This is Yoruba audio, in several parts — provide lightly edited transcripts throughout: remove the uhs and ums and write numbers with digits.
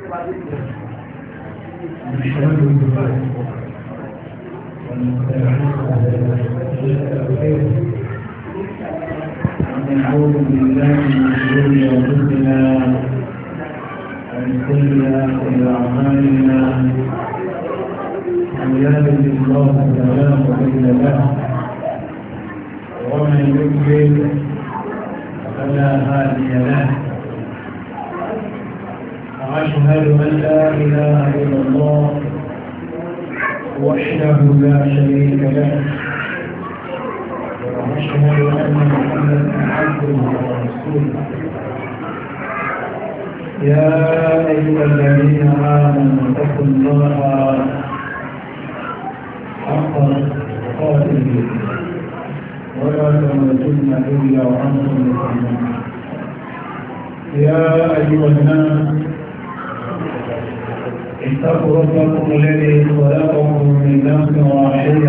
ونعوذ بالله من شرور انفسنا ومن سيئات اعمالنا من يهده الله فلا مضل له ومن يضلل فلا هادي له واشهد ان لا اله الا الله وحده لا شريك له واشهد ان محمدا عبده ورسوله يا ايها الذين امنوا اتقوا الله حق تقاته ولا تموتن الا وانتم مسلمون يا ايها الناس اتقوا ربكم الذي خلقكم من نفس واحده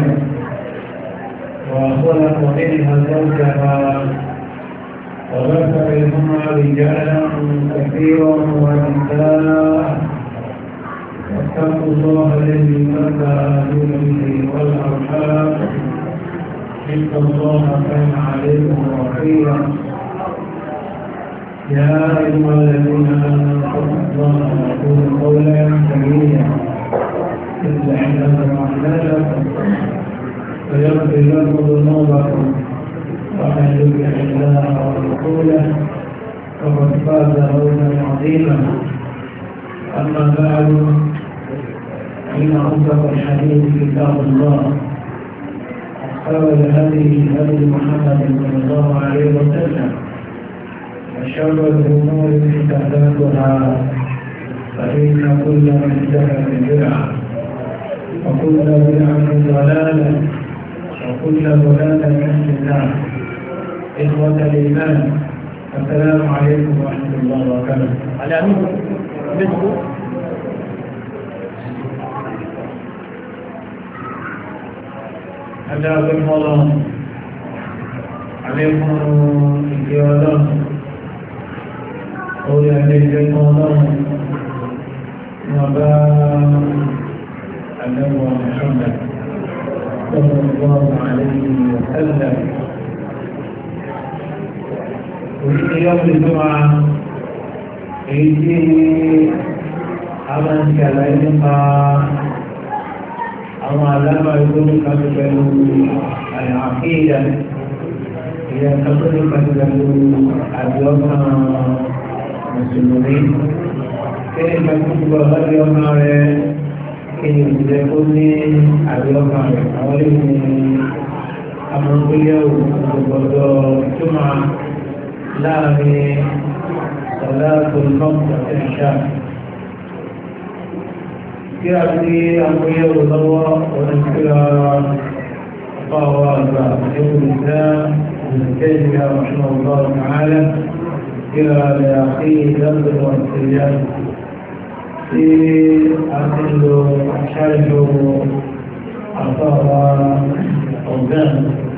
وخلق منها زوجها وبث منهما رجالا كثيرا ونساء واتقوا الله الذي تساءلون به والارحام ان الله كان عليكم رقيبا يا ايها الذين امنوا اتقوا الله وقولوا قولا سديدا يصلح لكم اعمالكم ويغفر لكم ذنوبكم ومن يطع الله ورسوله فقد فاز فوزا عظيما اما بعد فان اصدق الحديث كتاب الله وخير الهدي هدي محمد صلى الله عليه وسلم وشر الامور محدثاتها فان كل محدثه بدعه وكل بدعه ضلاله وكل ضلالة في النار. إخوة الإيمان السلام عليكم ورحمة الله وبركاته. على أمين مثل أجابكم الله عليكم إجابة قولي عليكم الله وبا النبي محمد صلى الله عليه وسلم. وفي يوم الجمعة يجي أمن كلامك أو علامة يقولك العقيدة هي تقولك اليوم المسلمين كيف تكتب هذا اليوم kí ni ìjẹ́ kó ní àríọ́kà rẹ̀ àwọn ilé ní amúgbéyẹ̀wò gbogbo tó máa láàrin ọ̀làtò lọ́pọ̀ ẹ̀ṣà kí a ti amúgbéyẹ̀wò lọ́wọ́ oníkíra ọ̀pọ̀ àgbà ẹ̀wọ̀n ìdá ìdíkẹ́jìká ọ̀ṣun ọ̀gbọ́n màálẹ̀ kíra rẹ̀ àti ìdánilọ́wọ́ ìṣẹ̀lẹ̀ tí a ti ń lo aṣáájú àtọ́wà ọ̀gán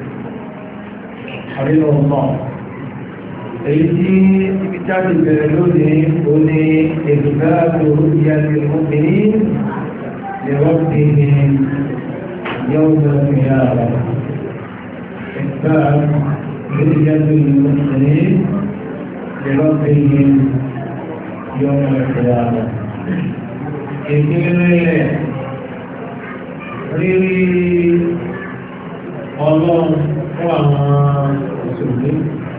àríwọ̀ ọmọ èyí tí ibi jáde bẹ̀rẹ̀ lónìí ó ní èdùgbà tó yá ní obìnrin lẹ́wọ́ tí ní yóò bẹ̀rẹ̀ ìyára èdùgbà tó yá ní obìnrin lẹ́wọ́ tí ní yóò bẹ̀rẹ̀ ìyára ìpínlẹ̀ rírí ọlọ́run fún àwọn òṣèlú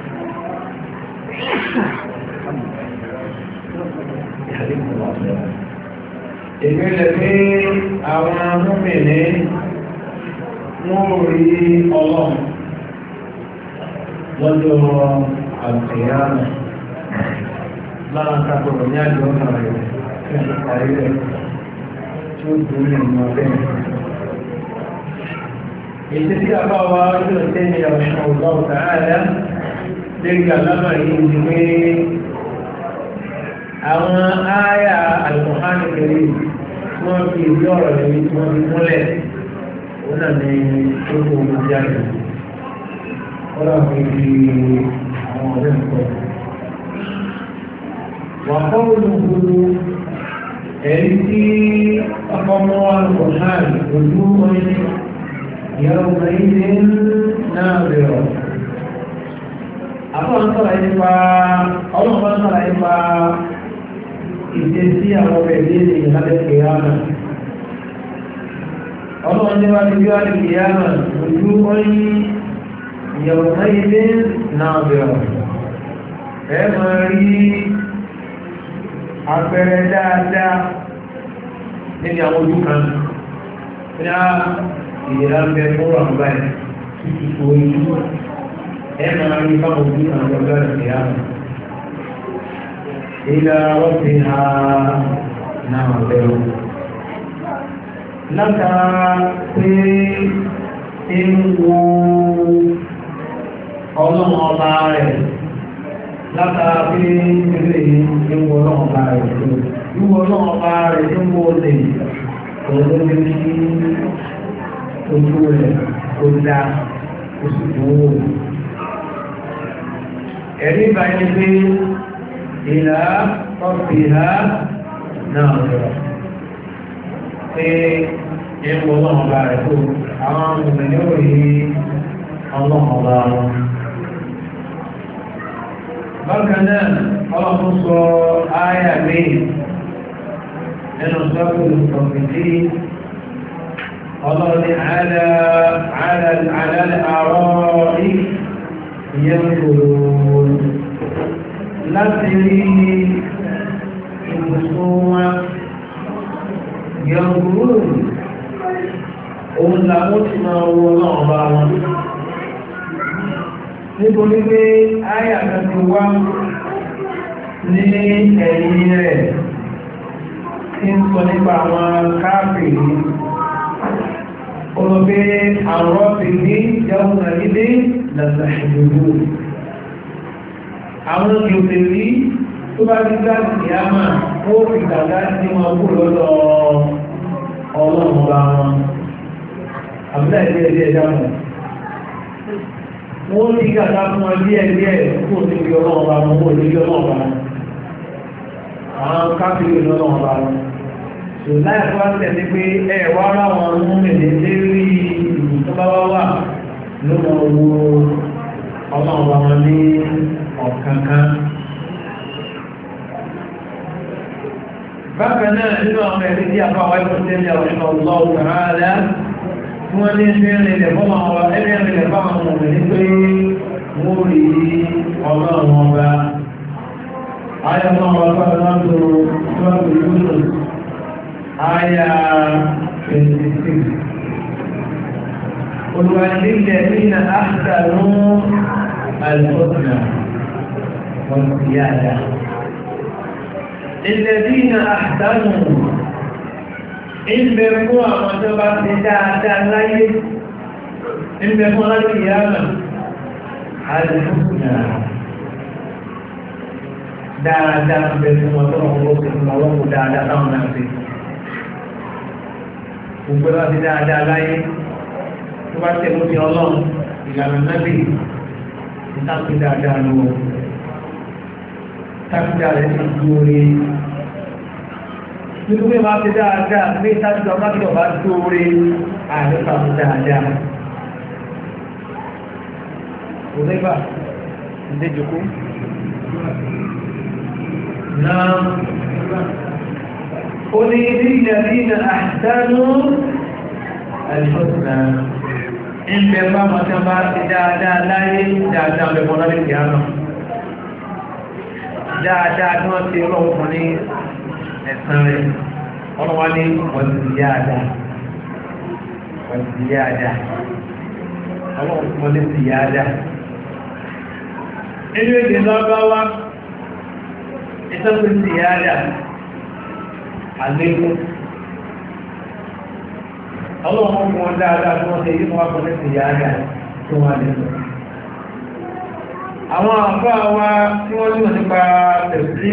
ìpínlẹ̀ pé àwọn amúmìnì wọ́n rí ọlọ́run lọ́jọ́ àtìyàmù lára kàkọ̀rọ̀ ní àjọ ọ̀nà rẹ̀ ayé tí ó dùn ní ọmọ bẹ́ẹ̀. Ètò tí a bá wá tí ó tẹ́ ní ọ̀ṣun ọ̀gbọ́n tààdá lórí àlámà yìí ni pé àwọn ááyà Al-Qur'an Karim tí wọ́n fi ìdí ọ̀rọ̀ lẹ́yìn tí wọ́n fi múlẹ̀ ó náà ní ó kó omi jáde. Ó náà fi di àwọn ọ̀rẹ́ nǹkan. Wà kọ́ olùkúrú ẹ̀rí tí ọkọ̀mọ́ alùpùpù ojú oyin ìyàwó ilé náà rẹ̀ àbọ̀ ń sọ̀rọ̀ nípa ọlọ́pàá ń sọ̀rọ̀ nípa ìṣe sí àwọn ọmọ ẹ̀dẹ́ ènìyàn lábẹ́ kìíyàmà ọlọ́pàá ní wá ní bí wá ní kìíyàmà ojú oyin ìyàwó ilé náà rẹ̀ ẹ máa rí àpẹẹrẹ dáadáa nínú àwọn ojú kan ní ìlera ń bẹ fún àwọn báyìí títí ojú ẹ máa rí fáwọn ojú kan lọ́jọ́ ìrìnà ìlà ọ̀sìn ha náà bẹ̀rù látara pé ń wo ọlọ́run ọba rẹ̀ látara pé ilé ìwọ náà bá rẹ̀ tó ìwọ náà bá rẹ̀ tó ń wọ lè olóògbé ní ojú rẹ̀ tó dá oṣù tó wò. ẹ̀rí báyìí pé ìlà ọ̀pìlá náà rẹ̀ pé ìwọ náà bá rẹ̀ tó àwọn ọmọ yóò rí ọlọ́run ọba wọn. bákan náà ọlọ́run sọ ááyà míì nínú sọ́kù ìfọ̀fìtì ọlọ́run ní àlẹ́ àárọ̀ ìyẹn kòrò láti rí ìbùsùn wọn yẹn kòrò òun làwọn ti máa wọ náà bá wọn. nítorí pé áyà kan ti wá ní ẹ̀yìn rẹ̀ tí ń sọ nípa àwọn káàkiri olóògbé àwọn ọ̀pìnrin jẹun àrídé lọ́sà ìgbòho àwọn ìgbòho tó bá ti gbáàsì ní àmà ó fi gbàgbá sí wọn kú lọ́dọ̀ ọlọ́run bá wọn àbúlá ìdí ẹ̀dí ẹ̀dá wọn wọ́n ní gàdá fún wọn díẹ̀ díẹ̀ kó o níbi ọlọ́run bá wọn kó o níbi ọlọ́run bá wọn àwọn káfíńì lọ́lọ́run bá wọn tò láì fún wa tẹ̀lé pé ẹ wá ráwọn mú mèlè lérí ìlú tó bá wá wà ló mọ owó ọlọ́run bá wọn ní ọ̀kankan. bákan náà nínú àwọn ẹ̀rí tí a bá wáyé fún tẹ́lẹ̀ àwọn ìṣọ̀ ọlọ́run tààlà tí wọ́n ní fẹ́rẹ̀ ilẹ̀ fọ́mọ ọba ẹgbẹ̀rẹ̀ ilẹ̀ fáwọn ọmọ ní pé wọ́n rí ọlọ́run ọba ayọ́mọ́ ọba fọ́nàtò Yunus aya 26 olùwàlílẹ̀ nínú àṣàrò alfọ́nà wọ́n ti yára الذين أحسنوا ìbẹ̀ fún àwọn tó bá ti dáadáa láyé ìbẹ̀ fún láti ìyáàmà àdìsúnà dáadáa bẹ̀ fún ọjọ́ ọlọ́pù dáadáa táwọn náà sí gbogbo láti dáadáa láyé tó bá tẹ̀lú ti ọlọ́run ìlànà nábì ìtàkì dáadáa lọ́wọ́ tàbí dáadáa ti dúró rí nínú pé máa fi dáadáa ní ìtàjọ́ mákìlọ̀ bá dóore àrífà fún dáadáa. Kò lẹ́gbà ìdéjòkó. Náà, ó ní ilẹ̀ nínú àṣìdánú àìṣọ́sìnà. Ìbẹ̀ bá máa tẹ́ bá ti dáadáa láyé dáadáa bẹ̀bọ̀ lálẹ́ ìyáná. Dáadáa tí wọ́n ti rọ̀ fún ní ẹ̀sán rẹ̀ ọlọ́wà ní wọ̀síyáadá ọlọ́wà síyáadá inú èdè lọ́gbàwá ìtọ́pẹ̀ síyáadá àlékún ọlọ́wà fún wọn dáadáa tí wọ́n tẹ yí wọ́n kọ́ ní síyáadá tó wà nínú àwọn àfáà wa tí wọ́n ní nípa tẹ̀sí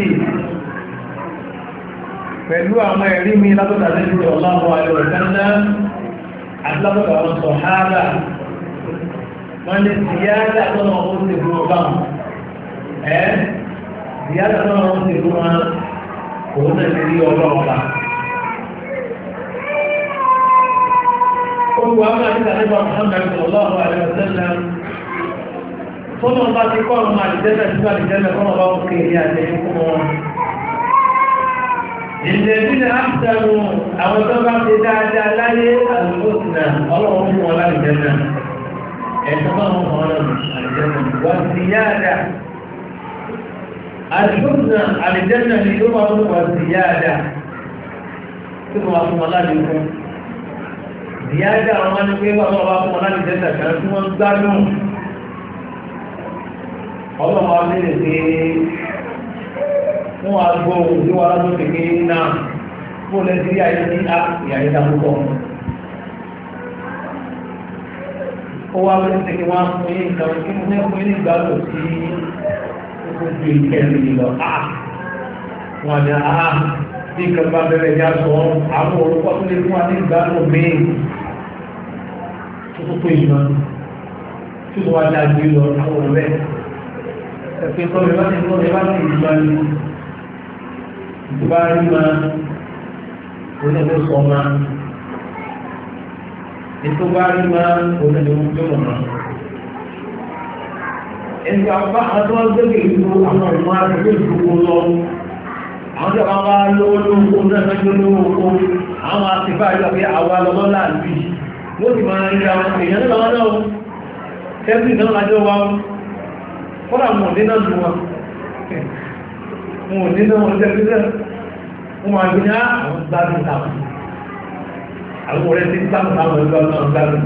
pẹ̀lú àwọn ẹ̀rí mi látọ̀dà lẹ́yìn ọlọ́run àìwọ̀sánná àti látọ̀dà àwọn sọ̀hárà wọ́n ní síyáàdà tọ́nà ọ̀hún ti fún ọba ziyada tọ́nà ọ̀hún ti fún wọn òun náà ti rí ọlọ́ọ̀ba. Olùwà máa ní àlẹ́bà Muhammad sallallahu alaihi wasallam fọ́nà bá ti kọ́ ọmọ àdìjẹ́lẹ̀ tí àdìjẹ́lẹ̀ fọ́nà bá ń kèrè àtẹ́yìn fún wọn. Ìlẹ̀bílẹ̀ àṣìṣàrù àwọn tó bá ti dáadáa láyé àlùfóòsìnà ọlọ́run fún wọn láàrìjẹ́lẹ̀. Ẹ̀sọ́ máa ń wọ́n àdìjẹ́lẹ̀ wà sí yáàdá. Àlùfóòsìnà àdìjẹ́lẹ̀ ni ó máa ń wà sí yáàdá. Tí wọ́n fún wọn láàrìjẹ́lẹ̀. Ìyájá àwọn ní pé wọ́n wá fún wọn láti jẹ́ta kan tí wọ́n gbádùn ọlọ́wọ́ abẹ́rẹ̀ pé wọ́n wá gbọ́ ohun tí wọ́n látọ́ pèké náà fún lẹ́sí ayé ní ìyàyé dákúkọ́ ó wá bẹ́rẹ̀ pé wọ́n fún yí nǹkan kí wọ́n fún yí ìgbádùn sí ojú ìkẹrin lọ wọ́n ni bí nǹkan bá bẹ̀rẹ̀ já sọ àwọn orúkọ tó lè fún wa ní ìgbádùn míì tó tó ìmọ̀ tí ó wá dájú lọ àwọn ọ̀rẹ́ ẹ̀fẹ́ tó rẹ̀ bá ti ìgbà ní ìgbà rí ma onílẹ̀ sọ ma ètò bá rí ma onílẹ̀ oúnjẹ mọ̀ ẹni àwọn tó wọ́n gbẹ́gbẹ̀ ìlú àwọn ọmọ àgbẹ̀gbẹ̀ ìgbòho lọ àwọn tí wọ́n wá lówó lówó náà mẹ́jọ lówó àwọn àtìfà yọ pé àwa lọ́wọ́ láàbí wọ́n ti máa rí àwọn èèyàn náà lọ́wọ́ náà tẹ́bí náà lájọ́ wa fọ́nà mọ̀ ní náà lù wọn mọ̀ ní náà wọ́n tẹ́bí náà wọ́n máa gbé ní àwọn gbádùn táwọn àwọn ọ̀rẹ́ tí gbádùn táwọn ẹgbẹ́ náà gbádùn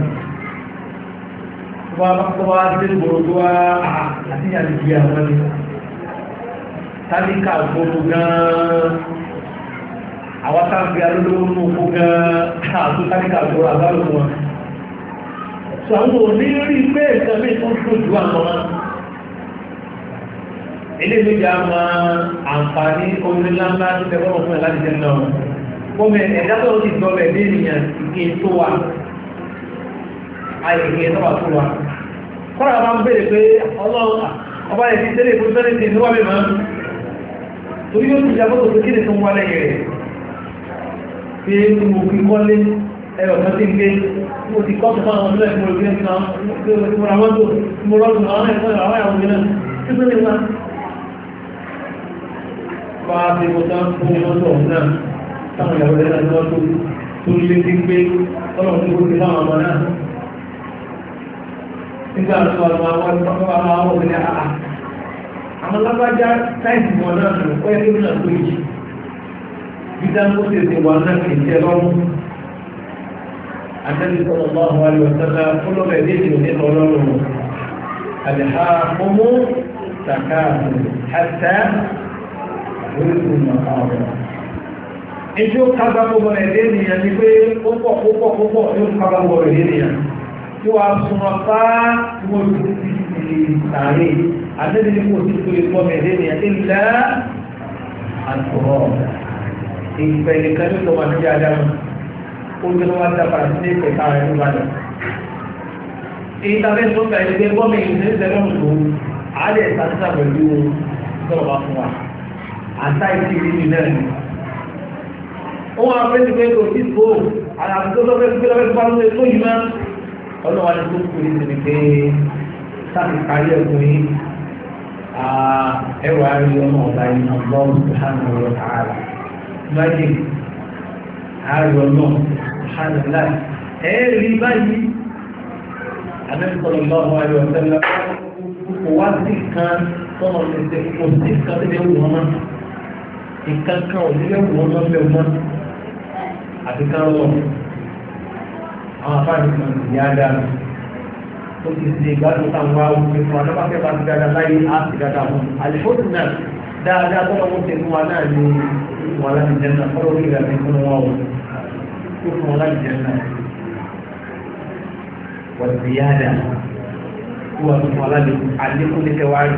tó wá dé gbòrògbò wá àti àdìgbì àwọn ni tálíkà gbogbo gan-an àwọn tábí alólówó ní oko gan-an àti tálíkà gbogbo àbálò wọn so àwọn òní rí pé ìkan mí tó ṣojú àwọn ilé méjì máa àǹfààní orin ńláńlá tó tẹ́wọ́n fún ẹ̀ láti jẹ́ náà wọ́n mẹ́ ẹ̀dá tó ti gbọ́bẹ̀ ní ènìyàn ìgbé tó wà àìgbé tó wà tó wà kọ́ra máa ń bèèrè pé ọlọ́run ọba ẹ̀ ti tẹ́lẹ̀ fún tẹ́lẹ̀ tí níwá mi máa torí ó ti jàbọ́ tó kí ni tó ń wá lẹ́yìn rẹ̀ pé mo fi kọ́lé ẹ̀rọ kan tí ń gbé mo ti kọ́ tó fáwọn ọdún ẹ̀kùn olùgbé ẹ̀kùn àwọn mọ́tò mo rọ́dùn àwọn ẹ̀kùn àwọn àwọn ìrìnà tí ó lè wá bá a ti mo tán fún mọ́tò ọ̀hún náà táwọn ìyàwó rẹ̀ náà mọ́tò tó lé ti gbé ọlọ́run tó ti fáwọn ọmọ náà nígbà tó àwọn obìnrin àà àwọn lábájá táìsì wọn náà lò pẹ́ tó náà tó yìí dídá ń kó tètè wà náà kì í jẹ lọ́rùn àtẹ́lẹ̀ sọ̀rọ̀ bá wà lè ọ̀sánná fúnlọ́bẹ̀ léjì òní ọlọ́run àdìhá ọmọ sàkáàbù àtẹ́ orísun màkàrọ̀ ẹjọ́ kágbàgbọ́ ẹ̀dẹ́ ènìyàn ni pé ó pọ̀ yóò kágbàgbọ́ ẹ̀dẹ́ ènìyàn tí wà súnmọ́ fáá tí wọ́n ti tààrí àtẹ́lẹ̀ ní kò sí tó lè pọ́ ẹ̀dẹ́ ènìyàn ilẹ̀ àtọ̀rọ̀ ìfẹ́ nìkan ní ọmọ àti àdámù ó jẹ́ wọ́n dá padà sí ìpẹ̀ká rẹ̀ ló bàdàn èyí tàbí tó bẹ̀rẹ̀ pé bọ́mì ìṣẹ́ ìṣẹ́lẹ̀ òṣù àádẹ́ ìsàtúnṣà pẹ̀lú sọ̀rọ̀ bá fún wa àtà ìsì ìrìn náà ni ó wọ́n fẹ́ ti pé kò sí tó àlàbí tó lọ́fẹ́ tó lọ́fẹ́ bá lóṣè tó yìí máa ọlọ́wà ní tó kú ní ti pé sáàtì kárí ẹ̀kùn yìí ẹwà rí ọmọ ọ̀gá yìí Allah subhanahu wa ta'ala báyìí ààrẹ ọ̀nà ṣàlẹ̀lá ẹ̀ẹ́rí báyìí Ànábì sallallahu alaihi wa sallam kò wá sí kan tọ́nà lẹ́sẹ̀ kò sí kan tẹ́lẹ̀ wọ́n mọ́ ìkan kan ò nílẹ̀ wọ́n mọ́ bẹ̀ mọ́ àti kan lọ àwọn afáàní kan sì yá dáa ó ti ṣe ìgbádùn táwọn wá òkè fún wa lọ́pàá fẹ́ bá ti dáadáa láyé á sì dáadáa fún àlẹ́fóòtù náà dáadáa tọ́lọ́ wọ́n ti fún wa náà ní wọn láti jẹ́ náà fọ́lọ́ orí ìrìn àti fún wọn o tó fún wọn láti jẹ́ náà wọ́n ti yá dáa tó wà fún wọn láti àlékún ní kẹwàárí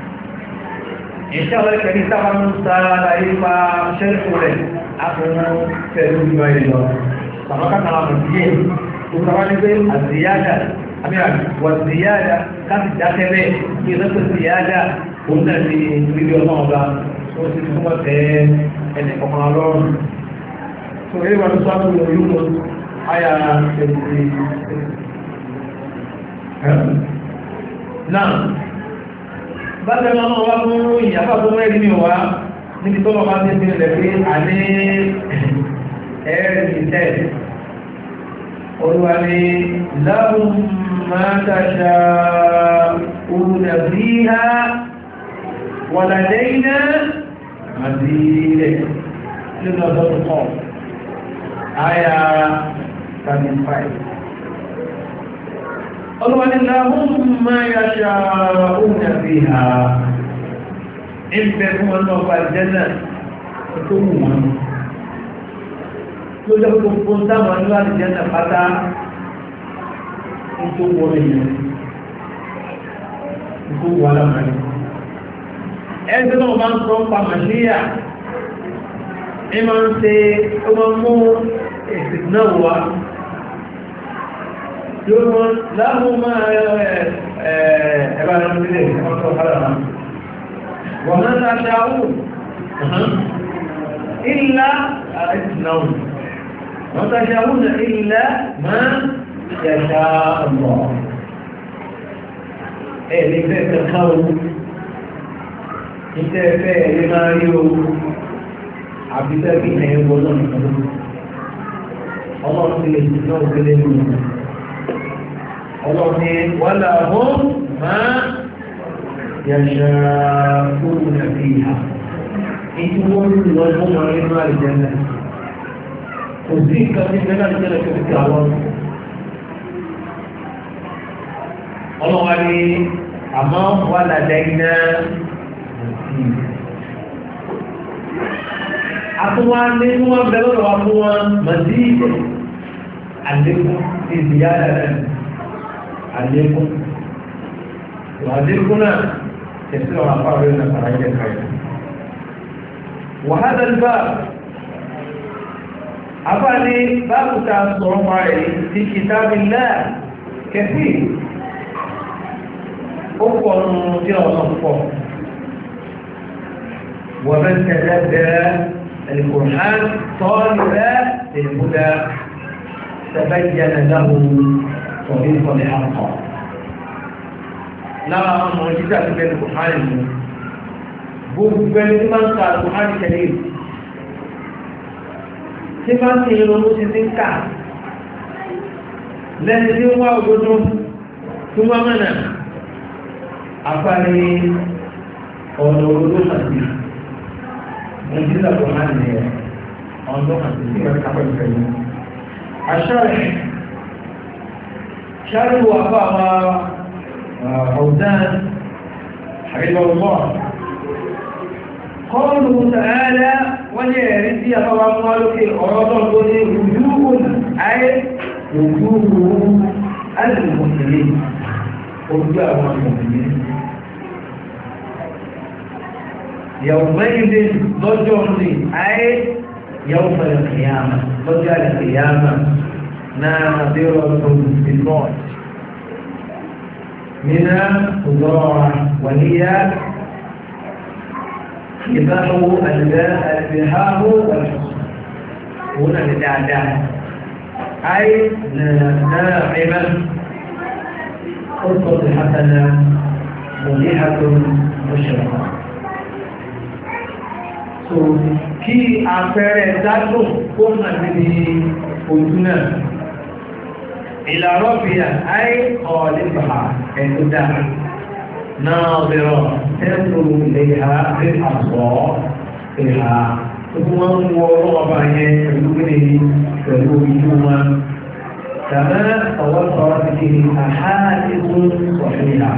ìṣẹ́ ọ̀rẹ́ kẹ́ni sábà ń sa àlàyé pa ṣẹ́ẹ̀fù rẹ̀ àfihàn pẹ̀lú ìgbà ìlọ sàmọ́kàtà àwọn díẹ̀ tó sábà ní pé àzìyáda àbí wàzìyáda káàkiri dákẹ́rẹ́ kí ẹ̀sẹ̀ zìyáda òun náà ti rí ọmọ ọba ó ti fún ọ̀tẹ́ ẹni kọ̀kan lọ́rùn tó rí wọn tó tó lórí lọ àyà ẹ̀sì náà bákan náà wá fún ìyàfà tó mẹ́rin ní wá níbi tó lọ bá ti fi rẹ̀ pé àní ẹ̀rì tẹ́ olúwa ni lahum ma tasha'una fiha wa ladayna mazid nínú ọjọ́ tó kọ́ àyà 35 olúwa ni lahum ma yasha'una fiha ìbẹ̀ fún wọn náà bá jẹ́nà tó wù wọn ló jẹ́ gbogbo táwọn ní láti jẹ́nà pátá tó wọ́n èèyàn tó wà lámàrí ẹgbẹ́ náà bá ń sọ pa màṣíyà ẹ máa ń ṣe ó máa mú èsì náà wá yóò mọ́ láàmú máa ẹ̀bá rẹ̀ sílẹ̀ ọ̀tọ̀ ọ̀hálà náà وما تشاءون إلا أتنون وما تشاءون إلا ما يشاء الله لفاء الخوف لفاء لماريو عبدالله بنا يقولون الله سيستنو كلمه الله ولا هم ما يشاءون فيها يقول لهم علم الجنة وذيك من الجنة في الكعوان الله عليه أما ولدينا أقوى منه بلغ أقوى مزيد عليكم في زيادة عليكم وهذه يصير أفعال بين فرعين الخير وهذا الباب أفعلي باب تأثر في كتاب الله كثير أفضل جرى صفه ومن تدبر القرآن طالبا للهدى تبين له طريق الحق lára àwọn ọmọ jíjà ti bẹ̀rẹ̀ Kùránì mú gbogbo ẹni tí máa ń ka Kùránì tẹ̀lé tí máa ń ti ìrọ̀lú ti ti ń kà lẹ́ni tí ń wá òdodo tí wọ́n mẹ́nà àpárí ọ̀nà òdodo àti jíjà Kùránì rẹ̀ ọ̀dọ́ àti tí wọ́n kápẹ́ ìfẹ̀lú àṣàrẹ̀ ṣáàrù wà fún àwọn فوزان حفظه الله قوله تعالى وليرد يتوضا في الارض وجوه اي وجوه المسلمين وجوه المؤمنين يومئذ ضجر اي يوم القيامه ضجر القيامه ناظره بالموت من الضراعة وهي كباح البهاه والحصن هنا للأعداء أي ناعمة قصة حسنة مليحة مشرقة kí àpẹẹrẹ dájọ́ kó nà níbi ojú náà إلى ربها أي خالقها عندها ناظرة تنظر إليها بالأبصار فيها ثم وراء يقولي فلوجهما كما توفرت به أحاديث صحيحة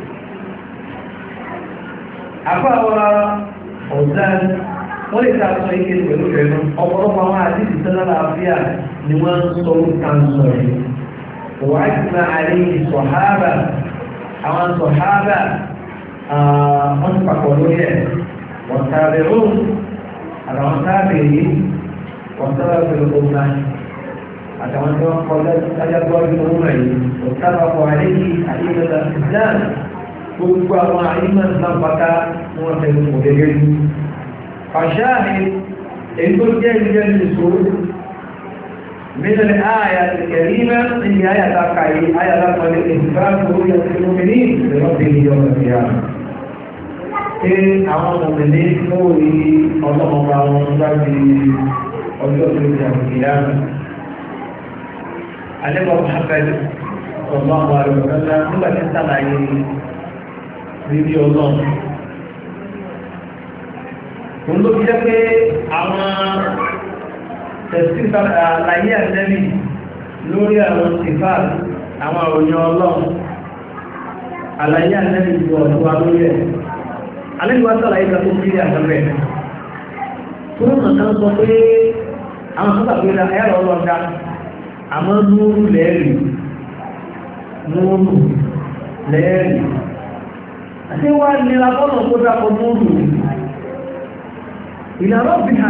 أفاوى فوزان wọ́n lè ta sọ ike pẹ̀lú ẹ̀nu ọ̀pọ̀lọpọ̀ àwọn àdìsí sẹ́lá àfíà ni wọ́n ń sọ orúkà ń sọ yìí وعجمع عليه الصحابة أو الصحابة أنفقوا له والتابعون على التابعين وسلف الأمة أتمنى قولت أجابوا بالأمة واتفقوا عليه أئمة الإسلام gbogbo أئمة الإسلام فتاة موافق مدرج فشاهد èyí tó jẹ́ ìjẹ́ ìṣòro من الآية الكريمة هي آية تقعي آية لقد إثبات رؤية المؤمنين لربهم يوم القيامة àwọn ọmọdé lórí ọlọ́mọba wọn láti ọjọ́ tó jẹ́ ìyára alẹ́bọ̀ Muhammad ọ̀gbọ́n àwọn àrẹ̀wọ̀lọ́lá nígbàtí sàlàyé rírí ọlọ́run òun ló fi jẹ́ pé àwọn tẹ̀sífà àlàyé àtẹ́bì lórí àwọn sífà àwọn àròyìn ọlọ́run àlàyé àtẹ́bì ju ọ̀tọ́ alórí ẹ̀ alẹ́bí wá sàlàyé kan tó kiri àtẹ́bẹ̀ tó mọ̀ kan sọ pé àwọn sọ́tà pé ẹ̀rọ ọlọ́dá àmọ́ núrù lẹ́ẹ̀rì àti wá nira bọ́nà tó dákọ̀ núrù ìlà rọ́bìnà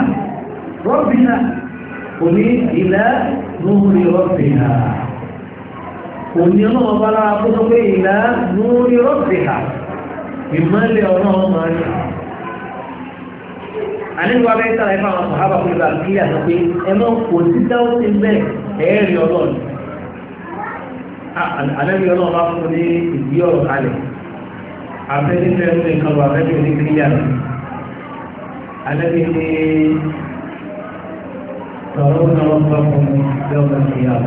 kò ní ilẹ̀ núrí rọ́bìnà kò ní ọlọ́wọ́ bá lára kó tó pé ilẹ̀ núrí rọ́bìnà ìmọ́lẹ̀ ọlọ́wọ́ máa ní àníwá bẹ́ẹ̀ sára ẹ̀fà àwọn sọ̀hábà fún ìgbà kí àti pé ẹmọ́ kò sí dáwọ́ sí bẹ́ẹ̀ ẹ̀ẹ́rì ọlọ́run àlẹ́bí ọlọ́run bá fún ní ìdí ọ̀rọ̀ kalẹ̀ àfẹ́sífẹ́ ní nǹkan lọ àfẹ́sí ní kíríyà àlẹ́bí ní sọ̀rọ̀ náà wọ́n bá fún lọ́gbà kíyàmà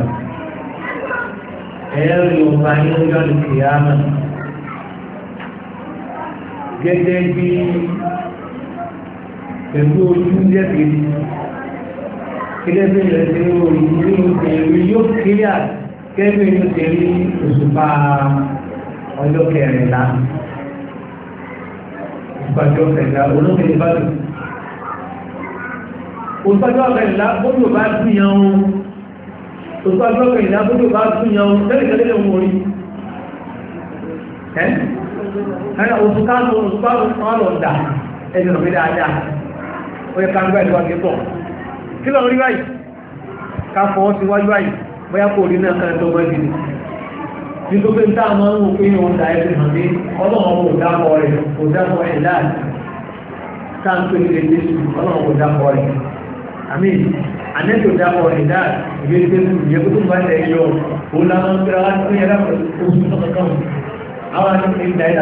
ẹ̀ẹ́rì ọba ní ọjọ́ kíyàmà gẹ́gẹ́ bí pẹ̀lú ojú jẹ́bi kílẹ̀bí rẹ̀ tí ó rí ní òkèèrè yóò kíyà kẹ́bí ní òkèèrè òṣùpá ọjọ́ kẹrìnlá òṣùpájọ́ kẹrìnlá olókèèrè bá lò òṣùpájọ́ kẹrìnlá bóyò bá túnyàn ohun òṣùpájọ́ kẹrìnlá bóyò bá túnyàn ohun tẹ́lẹ̀tẹ́lẹ̀ ohun orí òṣùpá lọ́ndà ẹjọ́ rẹ̀ dáadáa ó yẹ ká ń gbá ìlú àgbẹ́pọ̀ kí lọ rí báyìí ká fọwọ́ sí wájú báyìí bóyá kò rí náà kan tó mọ́ ìdí ní tó pé ń táà máa ń wò pé òun dà ẹgbẹ́ hàn ní ọlọ́run kò dápọ̀ rẹ̀ kò dápọ̀ ẹ̀ láàrín táà ń pè ní ilé jésù ọlọ́run kò dápọ̀ rẹ̀ àmì ànẹ́tò dápọ̀ rẹ̀ láàrín ìwé jésù ìyẹ́ kó tó bá tẹ̀ yọ òun láwọn ń pẹ́ra wá sí ẹ̀rá oṣù tọ́kọ̀tọ́ àwọn àti ìdá ìdá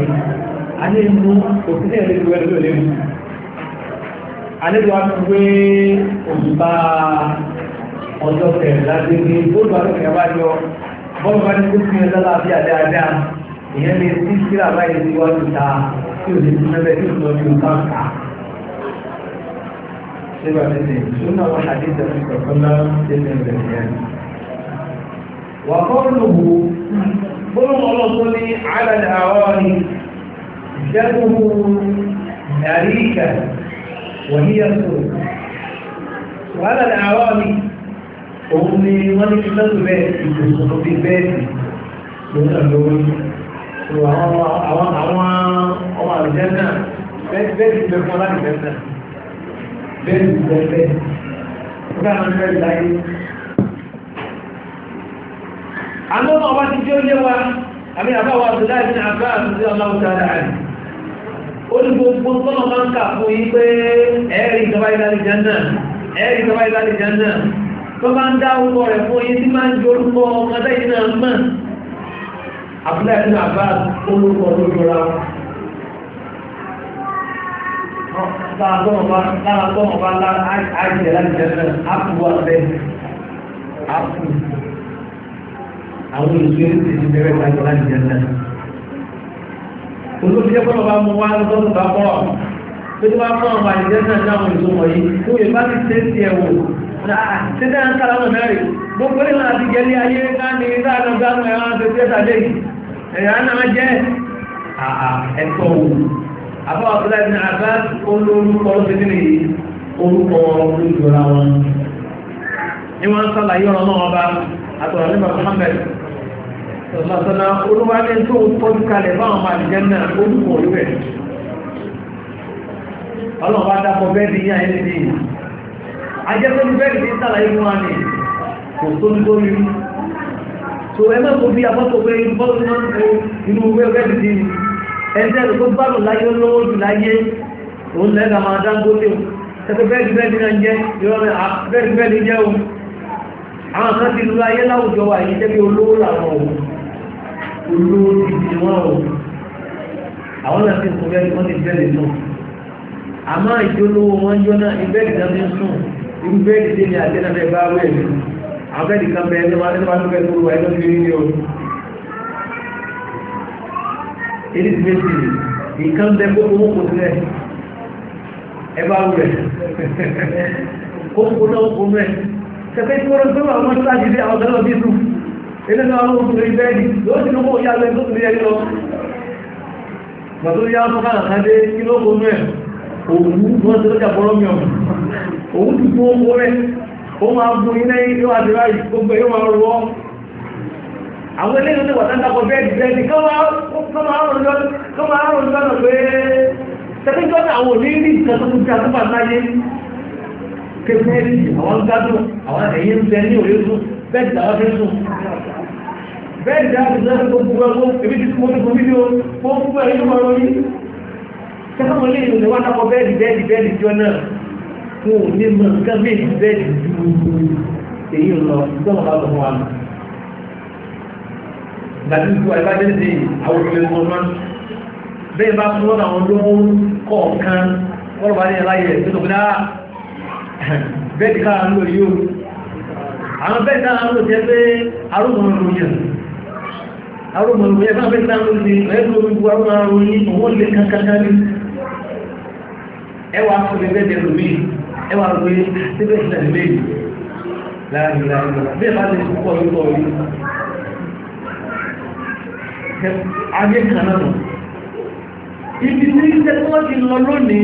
àlejò wa tún gbé òṣùpá ọjọ́ kẹrìnlá dé ní bóòlù akẹ́kẹ̀ẹ́ wá yọ bọ́ọ̀lù bá ní kó fi ẹjọ́ láti àdáadáa ìyẹn lè sí síra báyìí tí wọ́n ti ta tí ò lè tún mẹ́bẹ̀ tí ò lọ bí òkà ká ṣé bá ti sè ṣúná wọn àdéhùn àti kọ̀ọ̀kan ṣe ń bẹ̀rẹ̀ yẹn. wà á kọ́ lóhu bóòlù ọlọ́tún ní àlàlẹ̀ àwọn ìṣẹ́gun àríkà وهي الصوت وهذا الأعوامي أمني ونكتب بيت يكون في بيت من الأول àwọn àrùjẹ́nà bẹ́ẹ̀dì pẹ̀lú aláàrùjẹ́nà bẹ́ẹ̀dì pẹ̀lú ọgbà àwọn bẹ́ẹ̀dì láyé àwọn ọba ti jẹ́ olé wa àmì àbáwà Abdullahi bin Abbas àti ọlọ́wọ́ tààrà olùgbogbo tọ́nà máa ń kà fún yí pé ẹ̀rí ìjọba ìlàlì jẹ́nà tó bá ń dá orúkọ rẹ̀ fún yí tí máa ń jẹ orúkọ ọmọdé yìí náà mọ́ Abdullahi bin Abbas orúkọ lójúra lára tọ́nà bá láàájẹ̀ láti jẹ́nà ápùwà bẹ́ ápù àwọn ìṣẹ́ ti bẹ̀rẹ̀ láti jẹ́nà olóòtú jẹ́ pọ́nà bá mú wá lọ́dún bá pọ́rọ̀ tó tí wá fún àwọn àìjẹ́ náà láwọn ìṣó wọ̀nyí tó yẹ bá ti tẹ́sí ẹ̀wò tẹ́tẹ́ ń kára náà mẹ́rin gbogbo ìlànà àti jẹ́lé ayé káàní ìdáàdọ̀ gbánu ẹ̀wọ̀n tó tẹ́ tàdé ẹ̀yà náà jẹ́ ẹ̀tọ́ wò àbáwọ̀ abúlé ní àbá olórúkọ lọ́sẹ̀kẹ́lẹ̀ orúkọ olójúra wọn ni wọ́n ń sọ́lá yọ́rọ̀ náà ọba àtọ̀rọ̀ nígbà Muhammad ọ̀sọ̀lá olúwádé tó tọ́jú kalẹ̀ fáwọn máa jẹ́ náà olùkọ̀ olúwẹ̀ ọlọ́wọ́ dápọ̀ bẹ́ẹ̀dì ní àyẹ́ ní ajẹ́kọ́ ní bẹ́ẹ̀dì ní sàlàyé fún wa ní kò tó ní lórí so ẹgbẹ́ kò bí abọ́tò pé inú bẹ́ẹ̀dì ní ẹgbẹ́ tó gbárùn láyé lọ́wọ́ jù láyé òun lẹ́gbà máa Dangote tẹ́tẹ́ bẹ́ẹ̀dì náà jẹ́ ìrọ̀lẹ́ bẹ́ẹ̀dì jẹ́ o àwọn kan ti lọ ayé láwùjọ wà yìí tẹ́bí olówó làwọn o olówó ti di wọn o àwọn náà ti sùn bẹ́ẹ̀dì wọ́n ti bẹ́ẹ̀dì sùn àmọ́ ìjólówó wọn jọ náà ìbẹ́ẹ̀dì náà ti sùn irú bẹ́ẹ̀dì tí ní àjẹ́nàfẹ́ bá wẹ̀ mí àwọn bẹ́ẹ̀dì kan bẹ́ẹ̀ ní wọ́n tó bẹ́ẹ̀ tó wà ẹgbẹ́ fi rí o èdè ti méjì ìkan bẹ́ẹ̀ kó owó kò sílẹ̀ ẹ bá wẹ̀ kó kó náà kó mẹ́ kẹfẹ́ tí wọ́n tó àwọn tó láti dé àwọn tẹ́lọ̀ bí sùn ilé náà wọ́n tó rí bẹ́ẹ̀dì ló ti ló kó yá lẹ́ tó rí ẹni lọ gbàtó yá fún káàkiri àdé kí ló kó mẹ́ òwú wọ́n tó lọ́jà bọ́rọ́ mi ọ̀mù òwú ti tó owó rẹ̀ ó máa bú iná yóò àti ráyì gbogbo yóò máa rọ àwọn eléyìí ní wàtàndàpọ̀ bẹ́ẹ̀dì kọ́ máa rọ̀ lọ́nà pé tẹ́lẹ́jọ́ àwọn onírí ìtàkùnkùn àtúbà láyé kéfẹ́ẹ̀lì àwọn gbádùn àwọn ẹ̀yẹ ń bẹ ní òye sùn bẹ́ẹ̀dì àwọn fẹ́ sùn bẹ́ẹ̀dì àwọn ìṣẹ́ tó gbogbo ẹgbó ebi tí mo ní fòmí ní o fún gbogbo ẹ̀yẹ máa rọ yìí tẹ́lẹ́mọ̀ lè ní wọ́n dápọ̀ bẹ́ẹ̀dì jọ náà fún òní mọ̀ nǹkan méjì bẹ́ẹ̀dì ju èyí lọ ìjọba bá tọ̀ wọn gbàdúrà tó ẹgbẹ́ dé àwọn òṣèlú wọn bẹ́ẹ̀ bá fún wọn àwọn olówó kọ̀ọ̀kan wọ́n bá ní ẹláyẹ̀ tó tó gbá bẹ́ẹ̀dì káà ń lò yíò àwọn bẹ́ẹ̀dì náà ń lò jẹ́ pé arúgbọ̀nròyìn fún àbẹ́ẹ̀dì náà ń lò ní ẹ̀ẹ́dùn arúgbọ̀nròyìn òun lè kankan ní ẹwà fún ẹgbẹ́dì ẹlòmí ẹwà rẹ̀ síbẹ̀ ìlẹ̀ méjì láàrin bẹ́ẹ̀ bá lè púpọ̀ lókọ̀ yìí ayé kan náà ibi tí tẹ́kọ́lọ́jì lọ lónìí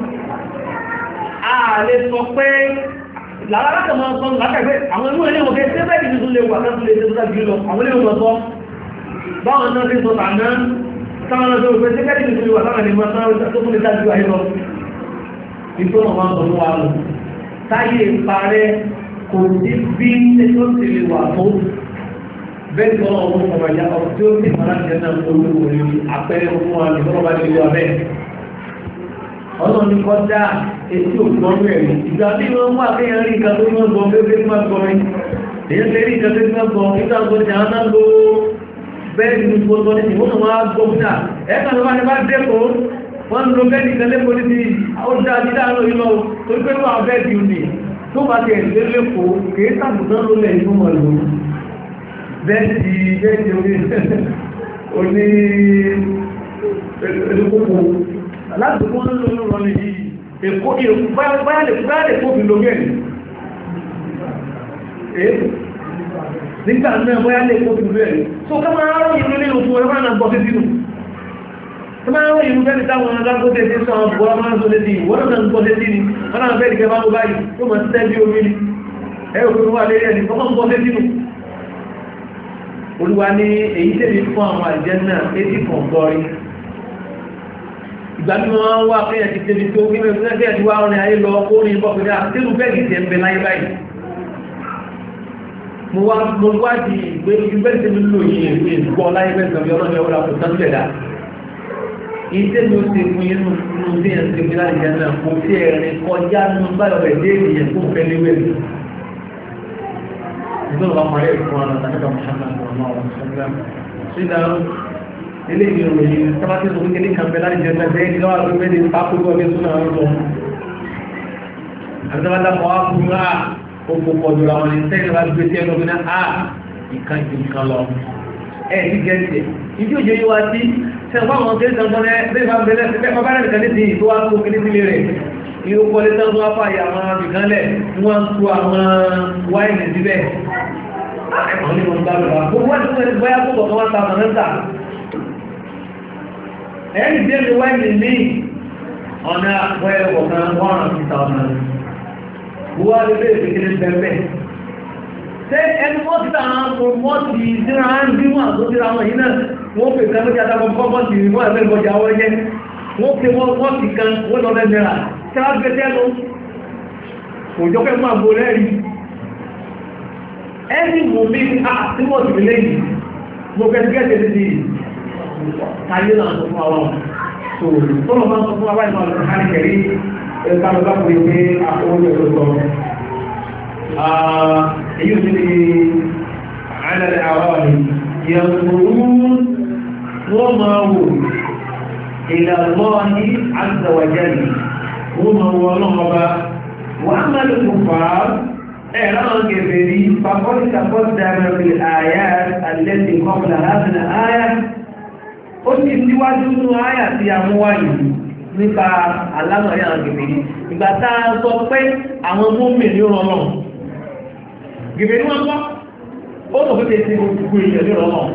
a lè sọ pé lárákàmọ́ sọ látàgbé àwọn inú ẹlẹ́wọ̀n fẹ́ tẹ́bẹ̀ẹ́dì tuntun lè wà láti lè tẹ́bẹ̀ẹ́dì jù lọ àwọn ilé-ìwọ̀n sọ báwọn náà tí sọ tàná táwọn náà tó fẹ́ tẹ́bẹ̀ẹ́dì tuntun lè wà láwọn ilé-ìwọ̀n tó tún lè dájú ayé lọ ìtọ́nà wọn sọ fún wa lọ táyé parẹ́ kò sí bí tẹ́kọ́ ti lè wà tó bẹ́ẹ̀ tọ́nà ọmọ ọmọ ìyá ọmọ tí ó sì máa jẹ́ náà olówó ní àpẹẹrẹ fún wa ní tọ́nà bá lè lọ abẹ́ ọlọ́run ní kọjá etí ògbọ́n rẹ̀ ìgbà tí wọ́n wà kéèyàn rí nǹkan tó wọ́n gbọ́ pé máa gbọ́ rí èyàn lè rí nǹkan tó wọ́n gbọ́ nígbà tó ti àwọn náà lo bẹ́ẹ̀ ní gbogbo ní ìwọ́n náà wá gbọ́ fúnà ẹ̀ka ló máa ní bá dẹ́kọ̀ wọ́n lo bẹ́ẹ̀ nìkan lẹ́kọ̀ọ́ ní ti ó dá ní dáhùn lórí lọ torí pé wọ́n bẹ́ẹ̀ di òní tó bá ti ẹ̀sìn lẹ́kọ̀ọ́ kìí sàbùdán ló lẹ̀ inú mọ̀ lò bẹ́ẹ̀ ti oní ẹlẹ́kọ̀ọ́ láti wọ́n lórí rọ̀lẹ̀ yìí èkó báyálẹ̀ kó fi lórí ẹ̀ nígbà náà báyálẹ̀ kó fi lórí ẹ̀ so ká máa rọ̀ ìlú nínú fún ẹgbẹ́ náà gbọ́ sí sínú ká máa rọ̀ ìlú bẹ́ẹ̀ táwọn alágbótẹ́ sí sọ àwọn bọ́lá máa ń sọ létí wọ́n náà ń gbọ́ sí sí ni wọ́n náà bẹ́ẹ̀ kẹ́ máa ń báyìí tó mọ̀ sí tẹ́bí omi ni ẹ ò fi wà lérí ẹni kọ́ máa ń gbọ́ sí sínú olúwa ní èyí tẹ́lẹ̀ fún àwọn àjẹ́ náà etí kan gbọ́rí ìgbà tí wọ́n wá kéèyàn ti tẹ́bi tó kí wọ́n kéèyàn ti wá ọ̀rìn ayé lọ kó ní bọ́ pẹ̀lú àtẹ́lú bẹ́ẹ̀gì tẹ́ ń bẹ láyé báyìí mo wá di ìgbé bẹ́ẹ̀ tẹ́mi lò yìí èmi gbọ́ láyé bẹ́ẹ̀ tẹ́mi ọlọ́run ẹwọ́n àpò tán lẹ̀dá ìṣe mi ó ṣe fún yín nínú bí ẹ̀ ń ṣe fi láti jẹ́ náà kò sí ẹ̀rín kọjá nínú báyọ̀ rẹ̀ dé ènìyàn fún òfẹ́ léwé ìgbọ́n wa mọ̀rẹ́ ìfún ọ̀nà tàbí ilé ìròyìn sábàtí ìsòkú kí ní kàmpẹ́ láti jẹ́ ẹgbẹ́ ìgbà wà lórí mẹ́rin pápúrú ọgbẹ́ súnà ń lọ àtàbátà fọ́ á fún á gbogbo pọ̀jù àwọn ní sẹ́yìn bá gbé sí ẹnu náà á ìkan jù nǹkan lọ ẹ̀ ti gẹ̀ẹ́sì ìdí òjò yíwá sí sẹ́wọ́n àwọn kéré sàn tọ́lẹ̀ bẹ́ẹ̀ bá bẹ̀rẹ̀ bẹ́ẹ̀ bá rẹ̀ kàlẹ́ sí ìtò wá tó kéré sílé rẹ̀ ìlú kọ́lé tán tó wá fàyè àwọn abìkanlẹ̀ wọ́n tó àwọn wáìnì síbẹ̀ ẹ̀kọ́ ní wọn bá lọ́wọ́ gbogbo wá tó wẹ́n bóyá tó kọ̀ọ̀kan wá ta àwọn mẹ́ta ẹ̀rí dẹ́mi wáìnì ní ọ̀nà bóyá kọ̀ọ̀kan wọ́n rán sí ta ọ̀nà wọ́n lè bẹ́ẹ̀ fi kéré bẹ́ẹ̀ ṣé ẹni wọ́n ti tàn án kò wọ́n ti síra ń bí wọn àtó síra wọn yìí náà wọ́n pè kan lókè àtàkùn kọ́kọ́ sí wọ́n ẹ̀fẹ́ ìbọjà wọ́n jẹ́ wọ́n pè wọ́n ti kan wọ́n lọ bẹ́ẹ̀ mẹ́ra tí wọ́n gbé tẹ́lu òjò pẹ́ mú àgbo rẹ́ẹ̀rí ẹni mú mi àti wọ́n ti lẹ́yìn mo fẹ́ gẹ́gẹ́ ti káyé náà sọ fún àwọn tó tọ́lọ̀ máa sọ fún àwọn ìmọ̀ àlùkò kárí kẹrí ẹ̀ka ló bá pè pé àwọn olùkọ́ èyí ò ní àádọ́lẹ̀ àwọn yẹ̀wòrú wọ́n máa wò ìlàlọ́ọ̀ní àgbàwàjẹ́lì wọ́n máa wọ ọlọ́mọba wọ́n á máa lè kò fà á ẹ̀rọ gẹ̀ẹ́bẹ̀rí pàpọ́lítàpọ́tàmẹ́rì àyà àlẹ́sì kọ́pùlà láti àyà ó ti síwájú ní àyà tí a mú wáyé nípa alámọ̀rí àwọn gẹ̀ẹ́bẹ̀rí ìgbà tá a sọ pé àwọn mọ́mí ní ọlọ́run gẹ̀ẹ́bẹ̀rí wọn kọ́ ó sọ pé tẹ́sí gbogbo èèyàn ní ọlọ́run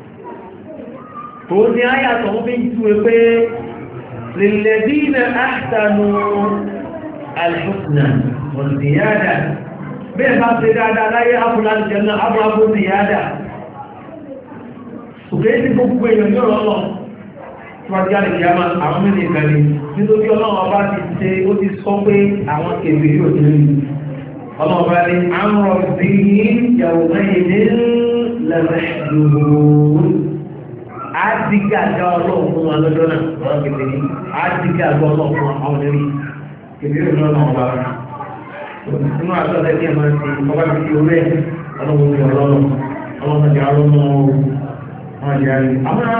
tó ní àyà tó ń fi júwe pé lilladhina ahsanu al-husna wa ziyada bẹ́ẹ̀ bá ṣe dáadáa láyé abúláàrí jẹ́nà abúláàbò ziyada ṣùgbẹ́ tí gbogbo èèyàn ní ọ̀rọ̀ lọ tí wọ́n jáde kìí àmà àwọn mẹ́rin ìkàlẹ̀ nítorí ọlọ́run ọba ti ṣe ó ti sọ pé àwọn kèfè yóò ti rí ọlọ́run ọba ní àmọ́ sí ìyàwó mẹ́rin ní lẹ́rẹ̀ẹ́dùn àdìgàgà ọlọ́run fún wa lọ́jọ́ náà wọ́n kèfè ní àdìgàgà ọlọ́run fún àwọn ẹ̀rí kèfè yóò lọ́nà ọba nínú àtọ́lẹ̀ tí a máa ti ọba ti fi orí ẹ̀ ọlọ́run ti ọlọ́run ọlọ́run ti arọ́nà wọn jẹ́ àrí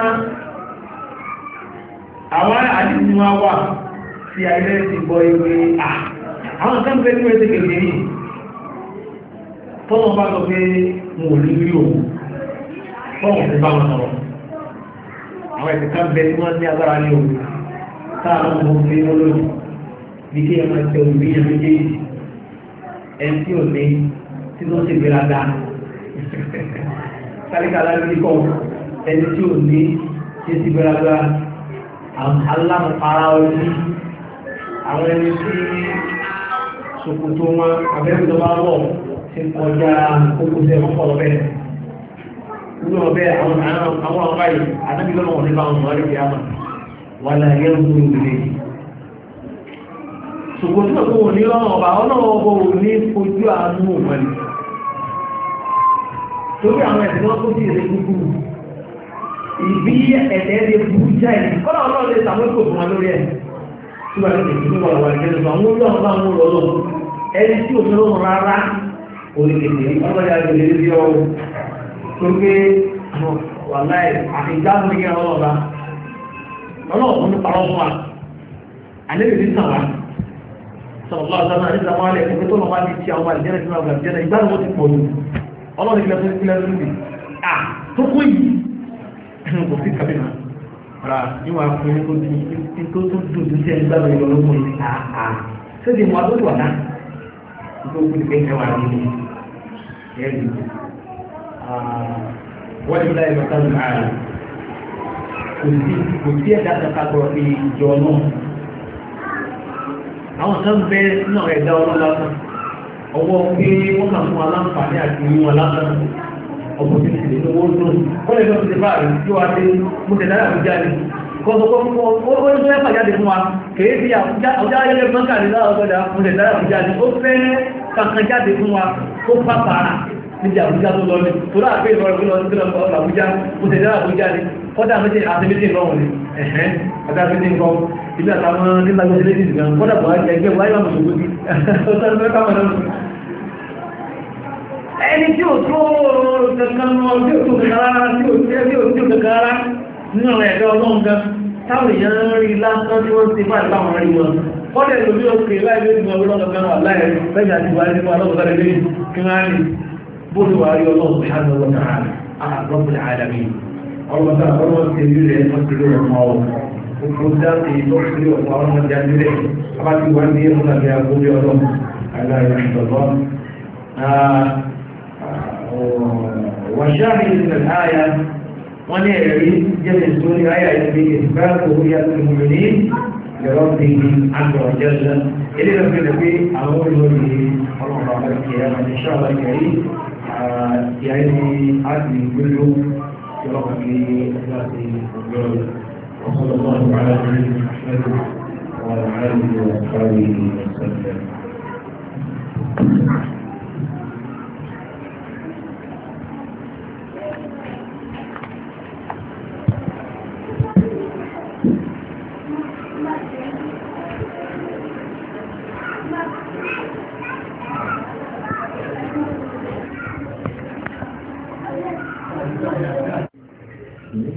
àwọn àdìsí wọn wà tí ayé ti gbọ́ ìwé àwọn kan fẹ́ tí wọ́n ti kèfè yìí tọ́wọ́n bá sọ pé mo ò ní rí òun tọ́wọ́n ti bá wọn sọ̀rọ̀ àwọn ẹ̀sìn kan bẹ tí wọ́n ní agbára ní òun táàwọn ọmọ fi ń lónìí bí kí ẹ máa tẹ òbí yẹn méjèèjì ẹni tí ò ní tí ló ṣe gbéraga kálíkà láti kọ́ ẹni tí ò ní tí ṣe gbéraga alámùpara ọdún àwọn ẹni tí ṣòkòtò wọn abẹ́rẹ́ tó bá wọ̀ ti kọjá kókósẹ̀ ọ̀pọ̀lọ́ bẹ́ẹ̀ nínú ọbẹ̀ àwọn ọmọ báyìí àdábì lọ́nà wọn nípa àwọn ọmọ rẹ̀ kìí àmà wà láyé ń gbúrú ìdílé yìí ṣùgbọ́n tí wọ́n kò ní lọ́nà ọba ọlọ́wọ́ ọgbọ̀ ò ní fojú àánú wọn torí àwọn ẹ̀sìn wọn tó sì lè gbúgbúrú ìbí ẹ̀dẹ́ lè burú já ẹ̀ kọ́nà ọlọ́run lè sàmúlò fún wa lórí ẹ̀ tí wọ́n lè tẹ̀sí wọ́n wà lẹ́nu sọ àwọn olóòrùn bá wọn lọ́lọ́ ẹni tí ò lọ́rùn rárá orílẹ̀-èdè ọlọ́dẹ àgbègbè lórí ọrùn tó gbé wà láì àfijáàmù ní ọlọ́ọ̀bá ọlọ́ọ̀bùn ní parọ́ fún wa àlébìnrin ní sàwá sọ̀rọ̀lá ọ̀sán náà nígbà wọn lẹ̀ ẹgbẹ́ tó lọ wá ní ti àwọn àlìjẹ́nà tí wọ́n gbà jẹ́nà ìgbàlù wọn ti pọ̀ jù ọlọ́ọ̀dẹ kílẹ̀ tó kílẹ̀ tó bì à tó kú yìí kò sí kàbínà ra níwọ̀n akùnrin tó dùn tó sí ẹgbẹ́ ìlọ́lọ́mọ yìí àà sẹ́dì mọ́ àdókò wà náà tó kú ní kẹ́kẹ́ wà ní ẹ̀rí wọ́n ti láì lọ́ta ní ààrẹ kò sí ẹ̀dá kàkàkọ̀ ìjọ náà àwọn kan bẹ náà ẹ̀dá ọlọ́lásán ọwọ́ pé wọ́n kà fún aláǹfààní àti ìwọ̀n lásán ọkọ̀ tí ti lè tó wọ́n tó wọ́n lè lọ́pọ̀ ti báyìí tí wá dé mo tẹ̀lé àbújá ni kọ́sọ̀kọ́ fún ó ń fẹ́ pàjáde fún wa kèé sí àwùjá ayẹyẹ mọ́kàrí láàrọ̀gbọ́dá mo tẹ̀lé àbújá ni ó fẹ́ kankan jáde fún wa ó pàpàrà níbi àbújá tó lọ ní tó láàpẹ́ ìrọ̀rùn lọ sí ọ̀rọ̀ àbújá mo tẹ̀lé àbújá ni kọ́dà méjì àti méjì lọ́wọ́ ni ẹ̀hẹ́n ọ̀dá méjì nǹkan ibi àtàwọn nígbàgbọ́ sílé ìdìgbà kọ́dà bọ̀ ẹgbẹ́ wáyé wà mọ̀sọ̀gbọ́dí ẹni tí ó tó kankan lọ tí ó tó kankan rárá tí ó tó kankan rárá nínú ọ̀rọ̀ ẹ̀dọ́ ọlọ́run gan táwọn èèyàn rí lásán tí wọ́n ti bá ìbáwọn rí wọn kọ́dẹ̀ lórí òkè láì lórí ìgbà ọlọ́run gan wà láì fẹ́jà ti wà nínú ọlọ́run gan lórí kí wọ́n rí bóòlù wà rí ọlọ́run subhanahu wa ta'ala rabbul alamin ọlọ́run gan ọlọ́run ti rí rẹ̀ wọ́n ti rí ọmọ ọ̀ gbogbo dáàbì tó fi rí ọmọ ọlọ́run jáde rẹ̀ abájú wà ní ẹ̀mú àti àgbórí ọlọ́run aláìrìnàṣọ́lọ́ وشاهد من الآية ونعرف جمع سوري آية بإثبات رؤية المؤمنين لربهم عز وجل إلى ربنا النبي أقول له الله على القيامة إن شاء الله الكريم يعني عدل كله يرغب في أساسه وصلى الله على نبينا محمد وعلى آله وصحبه وسلم.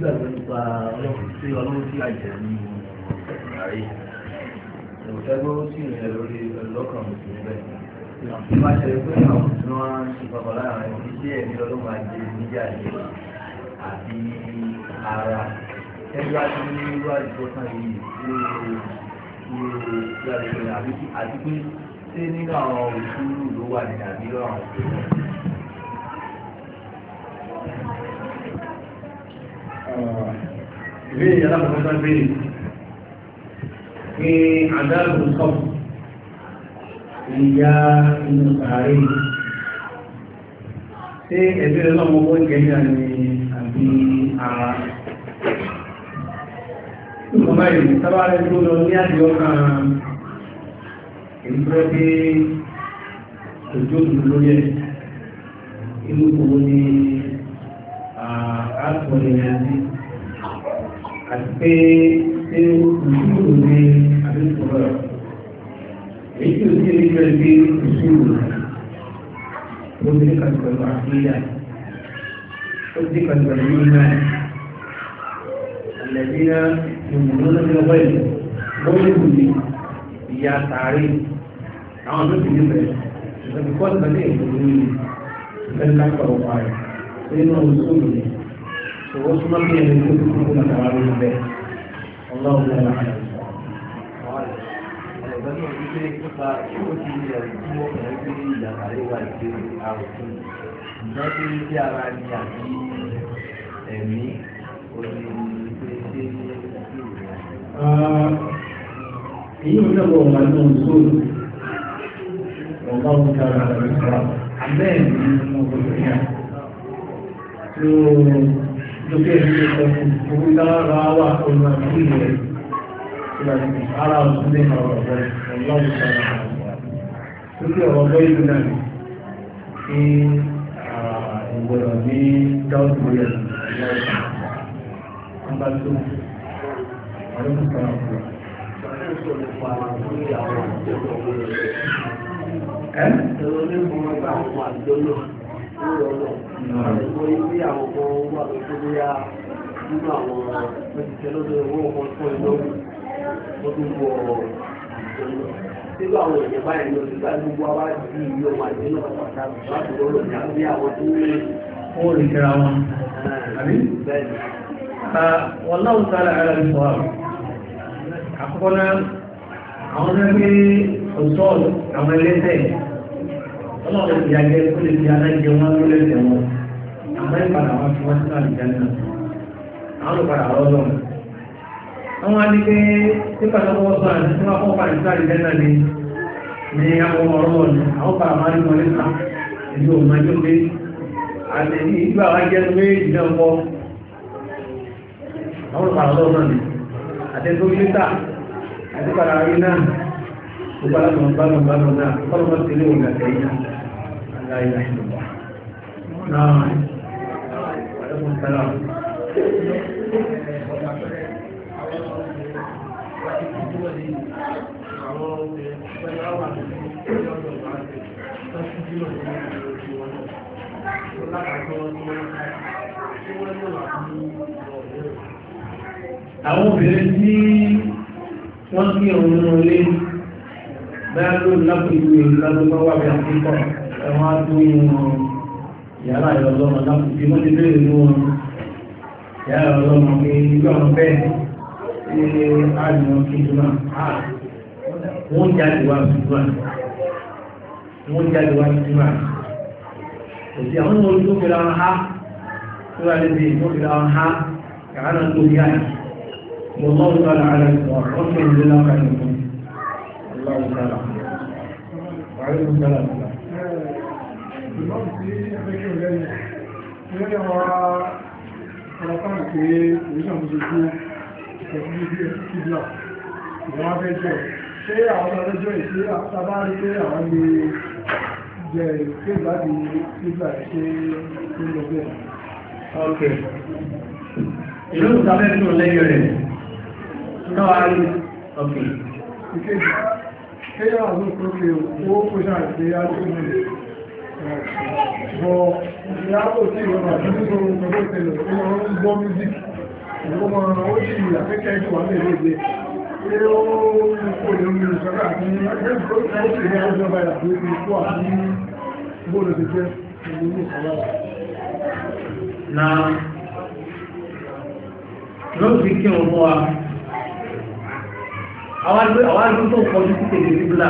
nígbàgbọ́ nípa ọlọ́run tí àjẹ́ ní ààrẹ ìfẹ́gbọ́ sí ìrìn lórí lọ́kàn mùsùlùmí bẹ́ẹ̀. Bí wọ́n ṣe pé àwọn tí wọ́n ṣe papọ̀ láàrin iṣẹ́ ẹ̀mí ọlọ́run àjẹ níjà jẹ àti ara ẹgbẹ́ àti ní irú àdìgbò kan yìí àti pé ṣé nínú àwọn òṣùlù ló wà ní àbí àwọn òṣùlù. ìbéèrè alákọ̀ọ́kọ́ béèrè pé àdáàbò sọ́ọ̀bù ìyá inú sàárè ṣé ẹ̀bí ọlọ́mọ owó ìgẹ́jà ni àbí ara nígbà báyìí sábàárẹ̀ tó lọ ní àdìọ́ kan èyí tó pé òjò òdòdó lórí ẹ̀ inú kòwò ní àtúnṣe rẹ̀ sí àti pé ṣé òṣùwò ní àdúgbò rẹ̀ èyí tí ó sì ní ìjọ ìgbé òṣùwò ó ti ní kan pẹ̀lú àkíyà ó ti ní kan pẹ̀lú ìmọ̀ الذين يؤمنون بالغيب ويؤمنون ìyá sàárè àwọn tó ti ní bẹ̀rẹ̀ ṣùgbọ́n bí kọ́ọ̀tù náà lè fún mi ìfẹ́ ká sọ̀rọ̀ pa rẹ̀ nínú òṣùwò ní ṣòwò súnmọ́ kí ẹni tó ti kúkú náà wà lórí bẹ́ẹ̀ ọlọ́run ní ọ̀la àyà Ìgbàgbọ́ wípé nípa ìwé tí ilẹ̀ tí wọ́n fẹ́ gbé ìyàtàrí wà ìgbé àròkù ìdájọ́ tí ara ní àbí ẹ̀mí òní ìgbé tí èyí ò náà wọ̀ wà ní òṣùwò ọlọ́run ká ara rẹ̀ sọ̀rọ̀ abẹ́ẹ̀ ní ọgbọ̀n yà tó lókè ní ọkùn owó dára wà ọ̀nà ìlú rẹ̀ ara ọ̀tún ní ọ̀rọ̀ rẹ̀ ọlọ́run ká ara rẹ̀ sọ̀rọ̀ lókè ọ̀rọ̀ ìlú náà ní ìgbọ̀rọ̀ ní dáúdù rẹ̀ ọlọ́run ká ara rẹ̀ Sígbà àwọn èèyàn báyìí lọ sígbà gbogbo àwa di ìlú ọmọ àti ìlú pàtàkì láti lọ́rọ̀ ní àbí àwọn tó ń lé. Ó lè kíra wọn. Àbí? Wọ́n láwùn sára ara rí sọ́wọ́. Àkọ́kọ́ náà, àwọn ẹgbẹ́ ọ̀ṣọ́ àwọn ẹlẹ́sẹ̀. Ọlọ́run ti yàgẹ́ ó lè fi aláìjẹ wọn ló lẹ́sẹ̀ wọn. Àmọ́ ìpadà wọn fi wọ́n sínú àlùjá náà. Àwọn olùpadà ọlọ́run. Àwọn adìgbé tí pàtàkọ́ sọ àti tí wọ́n kọ́ pàdé sí àlùjá náà ní àwọn ọ̀rọ̀ ní àwọn padà máa ń wọlé sá. Èyí ò máa jó pé àti ìgbà wa jẹ́ pé ìdílé ọkọ. Àwọn olùpadà ọlọ́run náà ni. Àtẹ́tò ilé-ìta àti padà rí náà gbogbo aláàmọ̀ náà kọ́lọ́mọ́ sí ilé òun àtẹ́ ìyá aláìlá ìlúwà náà ẹkùn sára àwọn obìnrin tí wọ́n kí ọ̀run nínú ilé bẹ́ẹ̀ ló lápẹ̀lú ìlàgbọ́gbọ́ wà bí àkíkọ̀ ẹ̀wọ̀n á tó yàrá ìrọ̀lọ́mọ lápẹ̀lú wọ́n ti bèèrè ní wọn yàrá ìrọ̀lọ́mọ pé ilé ọ̀rọ̀ bẹ́ẹ̀ ṣe ààrùn kí jùlọ wọ́n jáde wá jùlọ òsì àwọn ọmọ olùkó fi ra wọn ha tó wà lébi tó fi ra wọn ha yàrá náà tó yá والله تعالى على الصواب رحمه لله خيركم الله تعالى وعليكم السلام Ṣé àwọn ọlọ́jọ́ ìṣẹ́ àtàbá rí pé àwọn lè jẹ ìpé ìbádi ìgbà ṣe tó lọ bẹ́ẹ̀? Ok. Ìlú ìtàbẹ́ tó lẹ́yìn rẹ̀. Náà rí. Ok. Ìkéjì, ṣé àwọn òkúrò owó kó ṣàìsí àdúgbò bọ̀ ìyàwó tí ìwọ̀n àti nígbò ọgbọ̀ ìtẹ̀lẹ̀ ìwọ̀n gbọ́ music ìgbọ́mọ ó sì àfẹ́kẹ́ ìjọba lẹ́lẹ́ pé ó kò lè mú ìṣọ́lá àti ẹgbẹ́ ó sì ní ọjọ́ báyà tó ti kó àti bóòlù ti jẹ́ ìlú ní ìṣọ́lá. Na ló fi kí wọn fún wa àwọn àdúgbò tó kọjú sí tètè síbúlà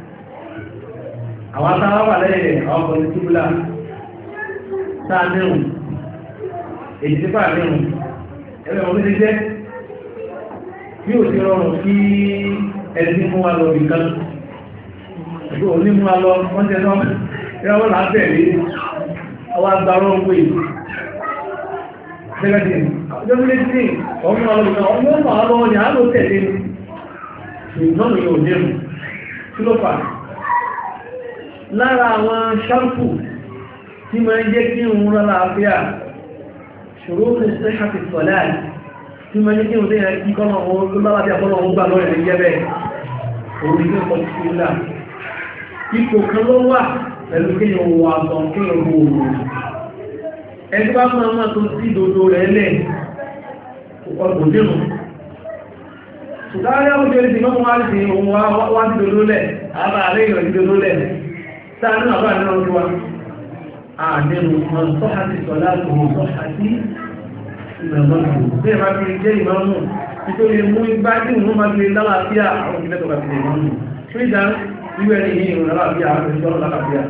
àwọn atáwà wà lẹ́yìn àwọn kọjú síbúlà sáà mẹ́rùn èyí tí fà mẹ́rùn ẹgbẹ́ wọn ti jẹ́ bí ò ti rọrùn kí ẹni mú wa lọ nìkan ẹgbẹ́ òní mú wa lọ wọ́n tẹ́ náà ìràwọ̀ látẹ̀lé àwọn agbárọ̀ ń pè gẹ́gẹ́dì ọjọ́ méjì ọmọ ọlọ́gbọ̀n ọmọ ọmọ ọlọ́wọ́ ni a ló tẹ̀lé ṣùgbọ́n yóò dẹ̀rù tí ló fà lára àwọn ṣámpù tí ma ń jẹ́ kí òun rárá àfíà ṣòro tó ṣe ṣàfi sọ̀lá tí ma ń jẹ́ kí òun tẹ́yà kí kọ́nà òun tó lára bí akọ́nà òun gbà lọ́rẹ̀ ní jẹ́bẹ̀ òun ní kọ́ sí ìlà ipò kan ló wà pẹ̀lú kí òun wà sọ kí òun wò ẹni bá máa máa tó sí ìdòdó rẹ̀ lẹ̀ ọgbọ̀dínú ṣùgbọ́n àwọn jẹ́ ìdí mọ́mọ́ wá sí ohun wá sí ìdòdó lẹ̀ àbá àlẹ́ ìrọ̀ sí ìdòdó lẹ̀ sáànú àbá àdínà ojú wa àdínú wọn sọ́hà sí sọ láti ohun sọ́hà sí ìrìnàmọ́nù bẹ́ẹ̀ máa fi jẹ́ ìmọ́mù nítorí mú igbá tí òun máa fi lálàáfíà àwọn ìpínlẹ̀ tó bá fi lè mọ́mù ṣíríjà ìwé ẹni yìí ìrìn lálàáfíà àwọn ìṣọ́ lálàáfíà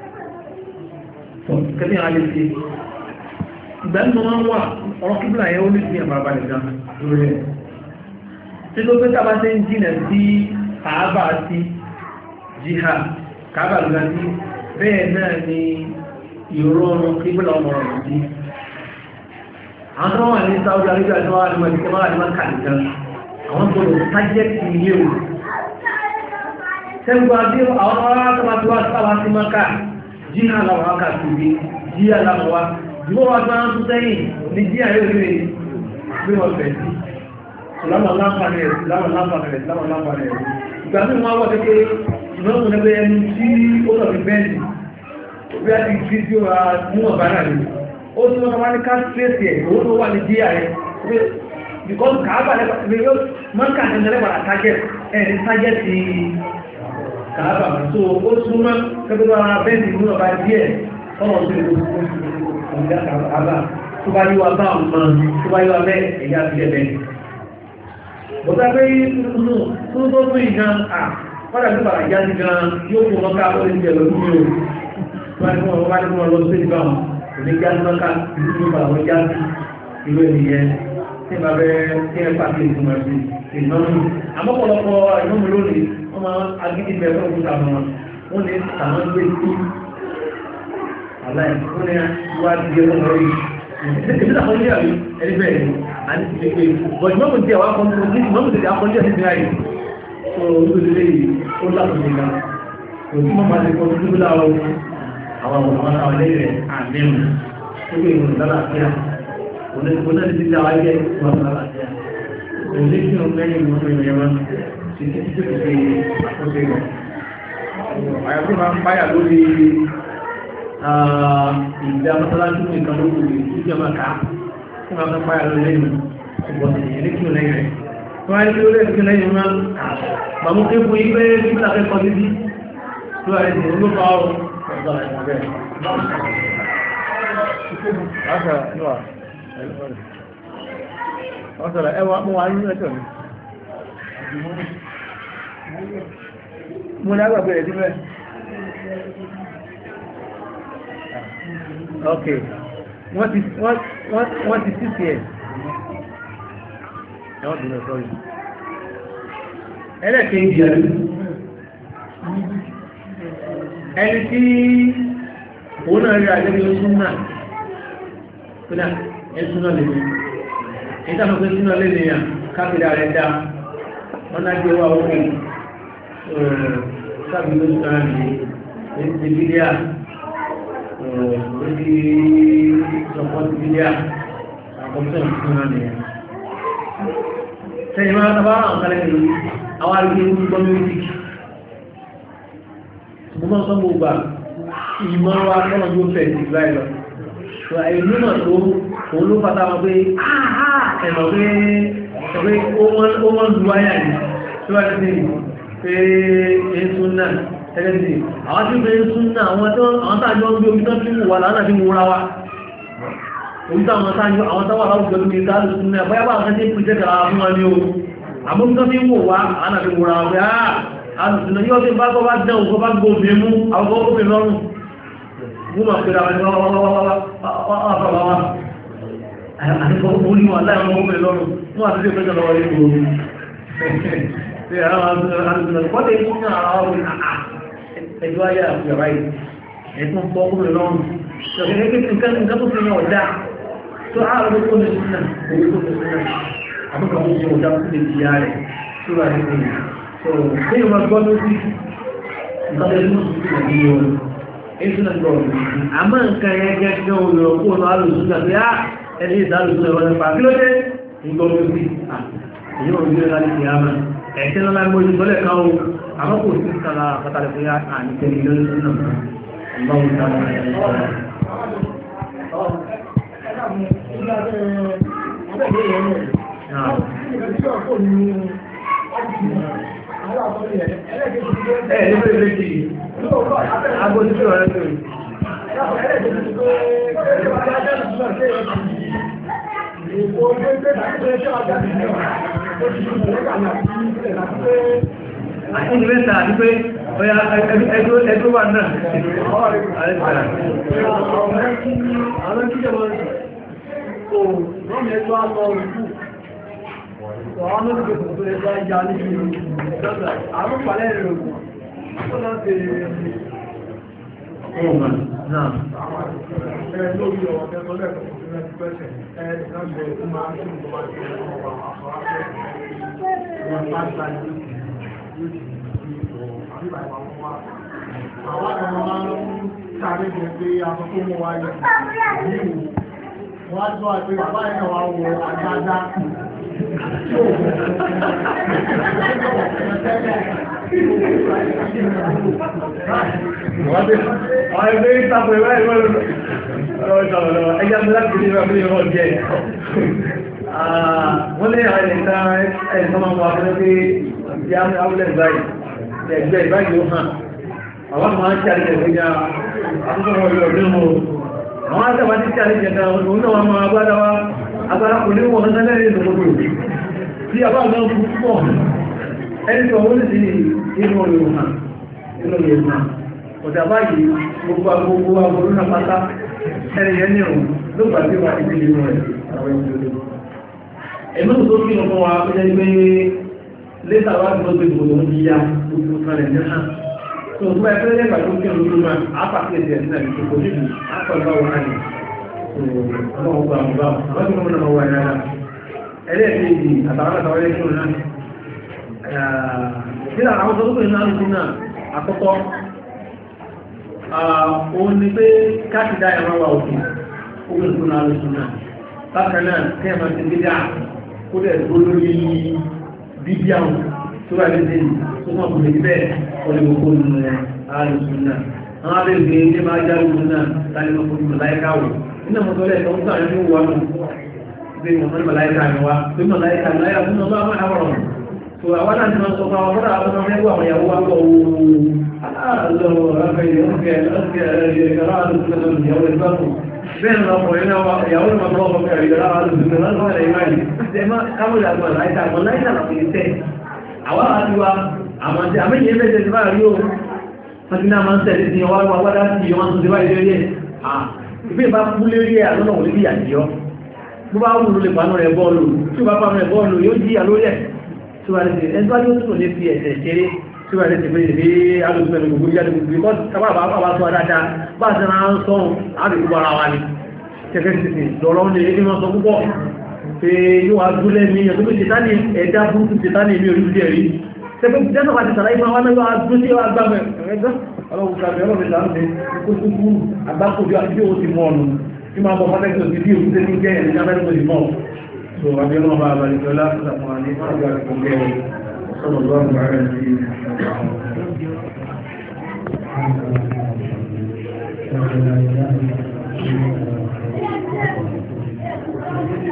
kẹ́tí àlẹ́ sí ìgbà ní wọ́n wà ọ̀rọ̀ kíbùlà yẹn ó ní sí àbàbà nìkan lórí rẹ̀ tí ló pé tàbá tẹ́ ń jìnà sí kàábà sí jíhà kàábà lọ́gbà sí bẹ́ẹ̀ náà ni ìrọ̀rùn kíbùlà ọmọrọ̀ sí àwọn tó wà ní Saudi Arabia tó wà ní mọ̀tíkẹ́ máa ní máa nìkan àwọn tó lọ tájẹ́tì ilé o tẹ́gbà bí àwọn ará tó máa tó wá sáwá sí maka jíhà làwọn wákà sí ibi jíhà làwọn wá ìwọ́ wa gbá ń tún sẹ́yìn ní jí àyè òṣèré gbé wọn fẹ̀ sí láwọn láǹfààní rẹ̀ ìgbà tí wọ́n wọ́n kékeré ìmọ̀ràn lẹ́gbẹ́ ẹni tí ó lọ fi bẹ́ẹ̀lì bí a ti fi tí ó ra mú ọ̀bára rẹ̀ ó tí wọ́n wá ní káàkiri ẹ̀ owó tó wà ní jí àyè because kàábà lẹ́gbẹ̀ẹ́ mọ́ǹkà ẹ̀nẹ́lẹ́gbàrà target ti kàábà so ó súnmọ́ kẹ́gbẹ́ bẹ́ẹ̀lì mú ọ̀bá díẹ̀ ọmọ sí ìgbà àbá tó bá yíwa bá ọmọ tó bá yíwa bẹ́ ẹ̀yà sí ẹ̀bẹ̀. bọ̀tá pé inú tó tó ìgbà àpọ́dà tó bàrà já sí gan yóò fún ọmọ ká lórí ìjẹ̀ lórí mi o tó bá ní fún ọlọ́dún sí ìgbà wọn kò ní já sí mọ́ká ìlú tó bàrà wọn já sí ìlú ènìyàn tí bá bẹ́ kí ẹ pàṣẹ ìgbìmọ̀ sí ìnáwó àmọ́pọ̀lọpọ̀ ìnáwó lónìí wọ́n máa agídí bẹ̀rẹ̀ fún òkúta wọn ní tàwọn gbé sí aláìsíkúnlé wájú ọmọ rí ìdílé àkọlé àrí ẹni bẹ́ẹ̀ ni a ní ti pé bọ̀dì mọ́mù tí àwọn akọni ní mọ́mù tí àkọlé àti ìdílé ayé tó olóòdílé yìí ó látọ̀ nígbà kò tí mọ́mù àti ìkọlù tó gbúdá ọ àwọn àwọn àwọn lẹ́yìn rẹ̀ àmẹ́mù tó gbé ìrùn lálàáfíà òun náà ti dá wáyé ìwọ̀n lálàáfíà òun lè kí òun lẹ́yìn ìwọ̀n tó yẹ wọn ti ti tó ti ṣe àkóso ìwọ̀n àyàfi máa ń báyà lórí ìgbà mọ́sálásí ní ìkan ló kúrò tí jẹ́ máa ká fún àwọn apá ẹ̀rọ lẹ́yìn ọgbọ̀n ìyẹn kí o lẹ́yìn rẹ̀ wọ́n á ní kí o lẹ́yìn kí lẹ́yìn wọn màmú kí fún yí pé kí tàbí kọ́ títí tó wà ní ìlú bá ọrọ̀ ọ̀sọ̀rọ̀ ẹwà mọ́ wà ní ẹ̀tọ̀ mi mo ní agbàgbé rẹ̀ síbẹ̀ ok wọ́n ti sí ẹ̀ ẹ̀wọ́n bí lọ sọ́rí ẹlẹ́kẹ̀ẹ́jì ẹni tí òun náà rí àjẹ́bí oṣù náà kódà ẹ̀sùn náà lè ní ìtàkùn pé sínú lè nìyàn káfíà rẹ̀ dá wọ́n náà gbé wá òkè sábì lóṣù náà ní ti bídíà lórí ìjọpọ̀ ti bídíà àkọsílẹ̀ ìṣúná náà nìyàn sẹ́yìn máa tàbá àwọn kálẹ̀ lórí àwọn àrígbé gbọ́ music mo máa sọ gbogbo ìmọ̀ wa kọ́nà yóò fẹ́ sí ìgbà ìlọ so àìnímọ̀ tó òun ló fata wọn pé ẹ̀rọ pé ó mọ́ lu ayà ní tí wọ́n ti pé èsù náà ẹgbẹ́ sí àwọn tí ó fẹ́ èsù náà àwọn tàjọ ń gbé omi tán tí mú wà lánàá tí mú ra wa omi táwọn tàjọ àwọn táwà láwùjọ lórí gáàlù sí náà báyá bá àwọn tí ó jẹ́ kàrà fún wọn ní o àmọ́ tán tí mú wà lánàá tí mú ra wa pé àlùsùnà yóò tí bá bá dán òkú bá gbóòmí mú àwọn ọkọ̀ lọ́rùn mú ma pèrè àwọn àtìkọ́ orí wọn láìwọ́n ọmọ lọ́rùn mú àti tí ó fẹ́jọ́ lọ́wọ́ ní gbòòrò tí àwọn àlùsùnà kọ́lẹ̀ ìṣúná àwọn ẹjọ́ ayé àfihàn yìí ẹ̀tún pọ̀ ọmọ lọ́rùn nǹkan tó fi yàn ọ̀dá tó ààrùn tó ní ṣúná owó tó ní ṣúná àbúkà ó ṣe ọ̀dá tó lè di ya rẹ̀ tó rà ní ìrìn so ní ìwọ̀n gbọ́ lórí nǹkan tó ní ṣúná ní ọ̀rọ̀ ìṣúná gbọ́ọ̀rọ̀ àmọ́ nǹkan yẹn gẹ́gẹ́ olùrọ̀kú ọ̀nà àlùsúnà bí á ẹni ìdálùsúnà ìwọ̀n nípa kí ló dé ìgbọ́n ló sí èyí ò rí láti fi àmà ẹ̀ṣẹ́ lọ́la mọ́ ìṣọ́lẹ̀ kan o àmọ́ kò sí sára pàtàkì fún àníkẹ́ni lọ́súnà ọlọ́run sára Àti ìrẹsà àti pé ọya ẹgbẹ́ wà náà. Àwọn kíjọ wọ́n tó rọ́mì ẹjọ́ àlọ́ òkú. Àwọn olùgbèsè tó ẹjọ́ ajá ní ìlú. Àwọn pàlẹ́ ìrìn òkú. Ó náà tèrè ọmọ náà. Lórí ọ̀rọ̀ tẹ́lọ́lẹ̀ pẹ̀sẹ̀ ẹ̀ẹ́dẹ̀gbẹ̀ tó máa ń tún tó máa ń tẹ́lẹ̀ ọmọ àwọn afẹ́ wọn bá gbà ní yóò ti di ìfọ̀ àbíbà ìwà wọn wá. Àwọn ọmọ máa ń sáré jẹ pé aṣọ tó mú wa yẹ yíò wọ́n á tọ́ àti bàbá ẹ̀ náà wá wọ àgbádá tí ó wọ́n ẹgbẹ́ ìtàpẹ̀ báyìí wọ́n ẹjá mú láti ní ìwọ̀n ìwọ̀n jẹ́ wọ́n lè àwọn ẹ̀ta ẹ̀sán máa wà fún pé ìyá àwúlẹ̀ ìbáyìí ẹgbẹ́ ìbáyìí ó hàn àwọn máa ń ṣàrí ẹ̀gbẹ́já àtúntò ìrọ̀lẹ́ àwọn àtàwà tí ṣàrí ẹ̀gbẹ́já òun náà máa agbádáwá agbára kò ní wọ́n sẹ́lẹ̀ ìdòkòkò tí a bá gbọ́n púpọ̀ ẹni tó wọ́n sí inú olùhàn inú ìrìnà ọ̀dà báyìí gbogbo agbóró náà pátá ẹniyẹ ní ọ̀run ló gbà tí wà ní ìlú rẹ̀ àwọn ìjọdó ẹ̀mí tó kí ọmọ wa pẹ́ jẹ́ pé lẹ́tà wá tó gbé gbogbo ní ya gbogbo kalẹ̀ ní hàn tó tó ẹgbẹ́ lẹ́gbà tó kí ọdún máa ápàkẹ́sì ẹ̀ sílẹ̀ tó kò níbi ápàlúwà wọn hàn ọmọ ọgbà ọgbà àwọn tí wọ́n náà wà ní ara ẹlẹ́ẹ̀kejì àtàwọn àtàwọn ẹlẹ́kùn náà nígbà àwọn tó kò ní àrùn náà àkọ́kọ́ òun ni pé káàkiri ẹ̀rọ wà òkè ogun tó náà lóṣù náà bákan náà kí ẹ̀mọ̀ ti gbé dáa kó dẹ̀ tó lórí bíbí àwọn tó wà lédè tó mọ̀ kò lè bẹ́ẹ̀ olùgbòkó nínú àlùsù náà àwọn abẹ́gbẹ̀ ilé máa já lóṣù náà láti mọ̀ fún mọ̀láíkà wò nínú ọmọ tọ́lẹ̀ tó ń gbà ní wà nù pé mọ̀ fún mọ̀láíkà ni wá pé mọ̀láíkà ni láyà fún ọmọ àwọn àwọn ọ̀rọ̀ tó àwọn náà ti máa sọ fún àwọn ọmọdé àwọn ọmọ ẹgbẹ́ àwọn ìyàwó wa kọ̀ bẹ́ẹ̀ lọ́pọ̀lẹ́ náà ìyàwó ìmọ̀ tó wọ́pọ̀ kẹrì ìjọba alùsùn náà lọ́wọ́ ilẹ̀ ìmáyì ẹmọ́ kámọ̀lẹ̀ àgbà láìta àgbà láìta láti tẹ́ àwọn àtiwá àwọn tí àmì ìyẹn mẹ́jẹ̀ ti bá rí o wọ́n ti náà máa ń tẹ̀lé sí ọwọ́ àwọn wádá sí wọ́n tó ti bá ilé rí ìfẹ́ bá kú lérí ẹ̀ àlọ́nà wọlé bí àjíọ́ bó bá wù lè pàánù rẹ̀ bọ́ọ̀lù tí ó bá pàánù rẹ̀ bọ́ọ̀lù yóò jí àlórí ẹ̀ tí wà lè ṣe ẹni tó tún lè fi ẹ̀sẹ̀ ṣeré tí wà lè ṣe fẹ́ ìdí alùpùpù ẹni gbogbo jáde gbogbo ìkọ́ sábà bá tó adáadáa bá ti náà ń sọ́run àbíkú ara wa ni kẹ́kẹ́ sí ti lọ́rọ́ ní ilé wọn sọ púpọ̀ pé yóò wá dúlẹ̀ ní ẹ̀tọ́ pé ṣetánì ẹ̀dá burúkú ṣetánì ní orí ilé rí tẹ́kọ́ jẹ́sọ̀ bá ti sàlàyé fún àwọn náà yóò dúró sí agbámẹ́ ẹ̀rẹ́gbẹ́ ọlọ́run kàbí ọlọ́run ìlànà kó tó kú agbákojú àti bí ó ti mọ́ ọ̀nà tí máa bọ̀ fọ́tẹ́kì òsì bí òkúté ní jẹ́ ẹ̀rẹ́ jábẹ́ tó ti mọ́ so àbí ọlọ́run bá abalẹ̀ tó lásìkò àwọn àní fọ́nàgbà tó gẹ̀ sọ́nà lọ́rùn bá rẹ̀ sí Thank you.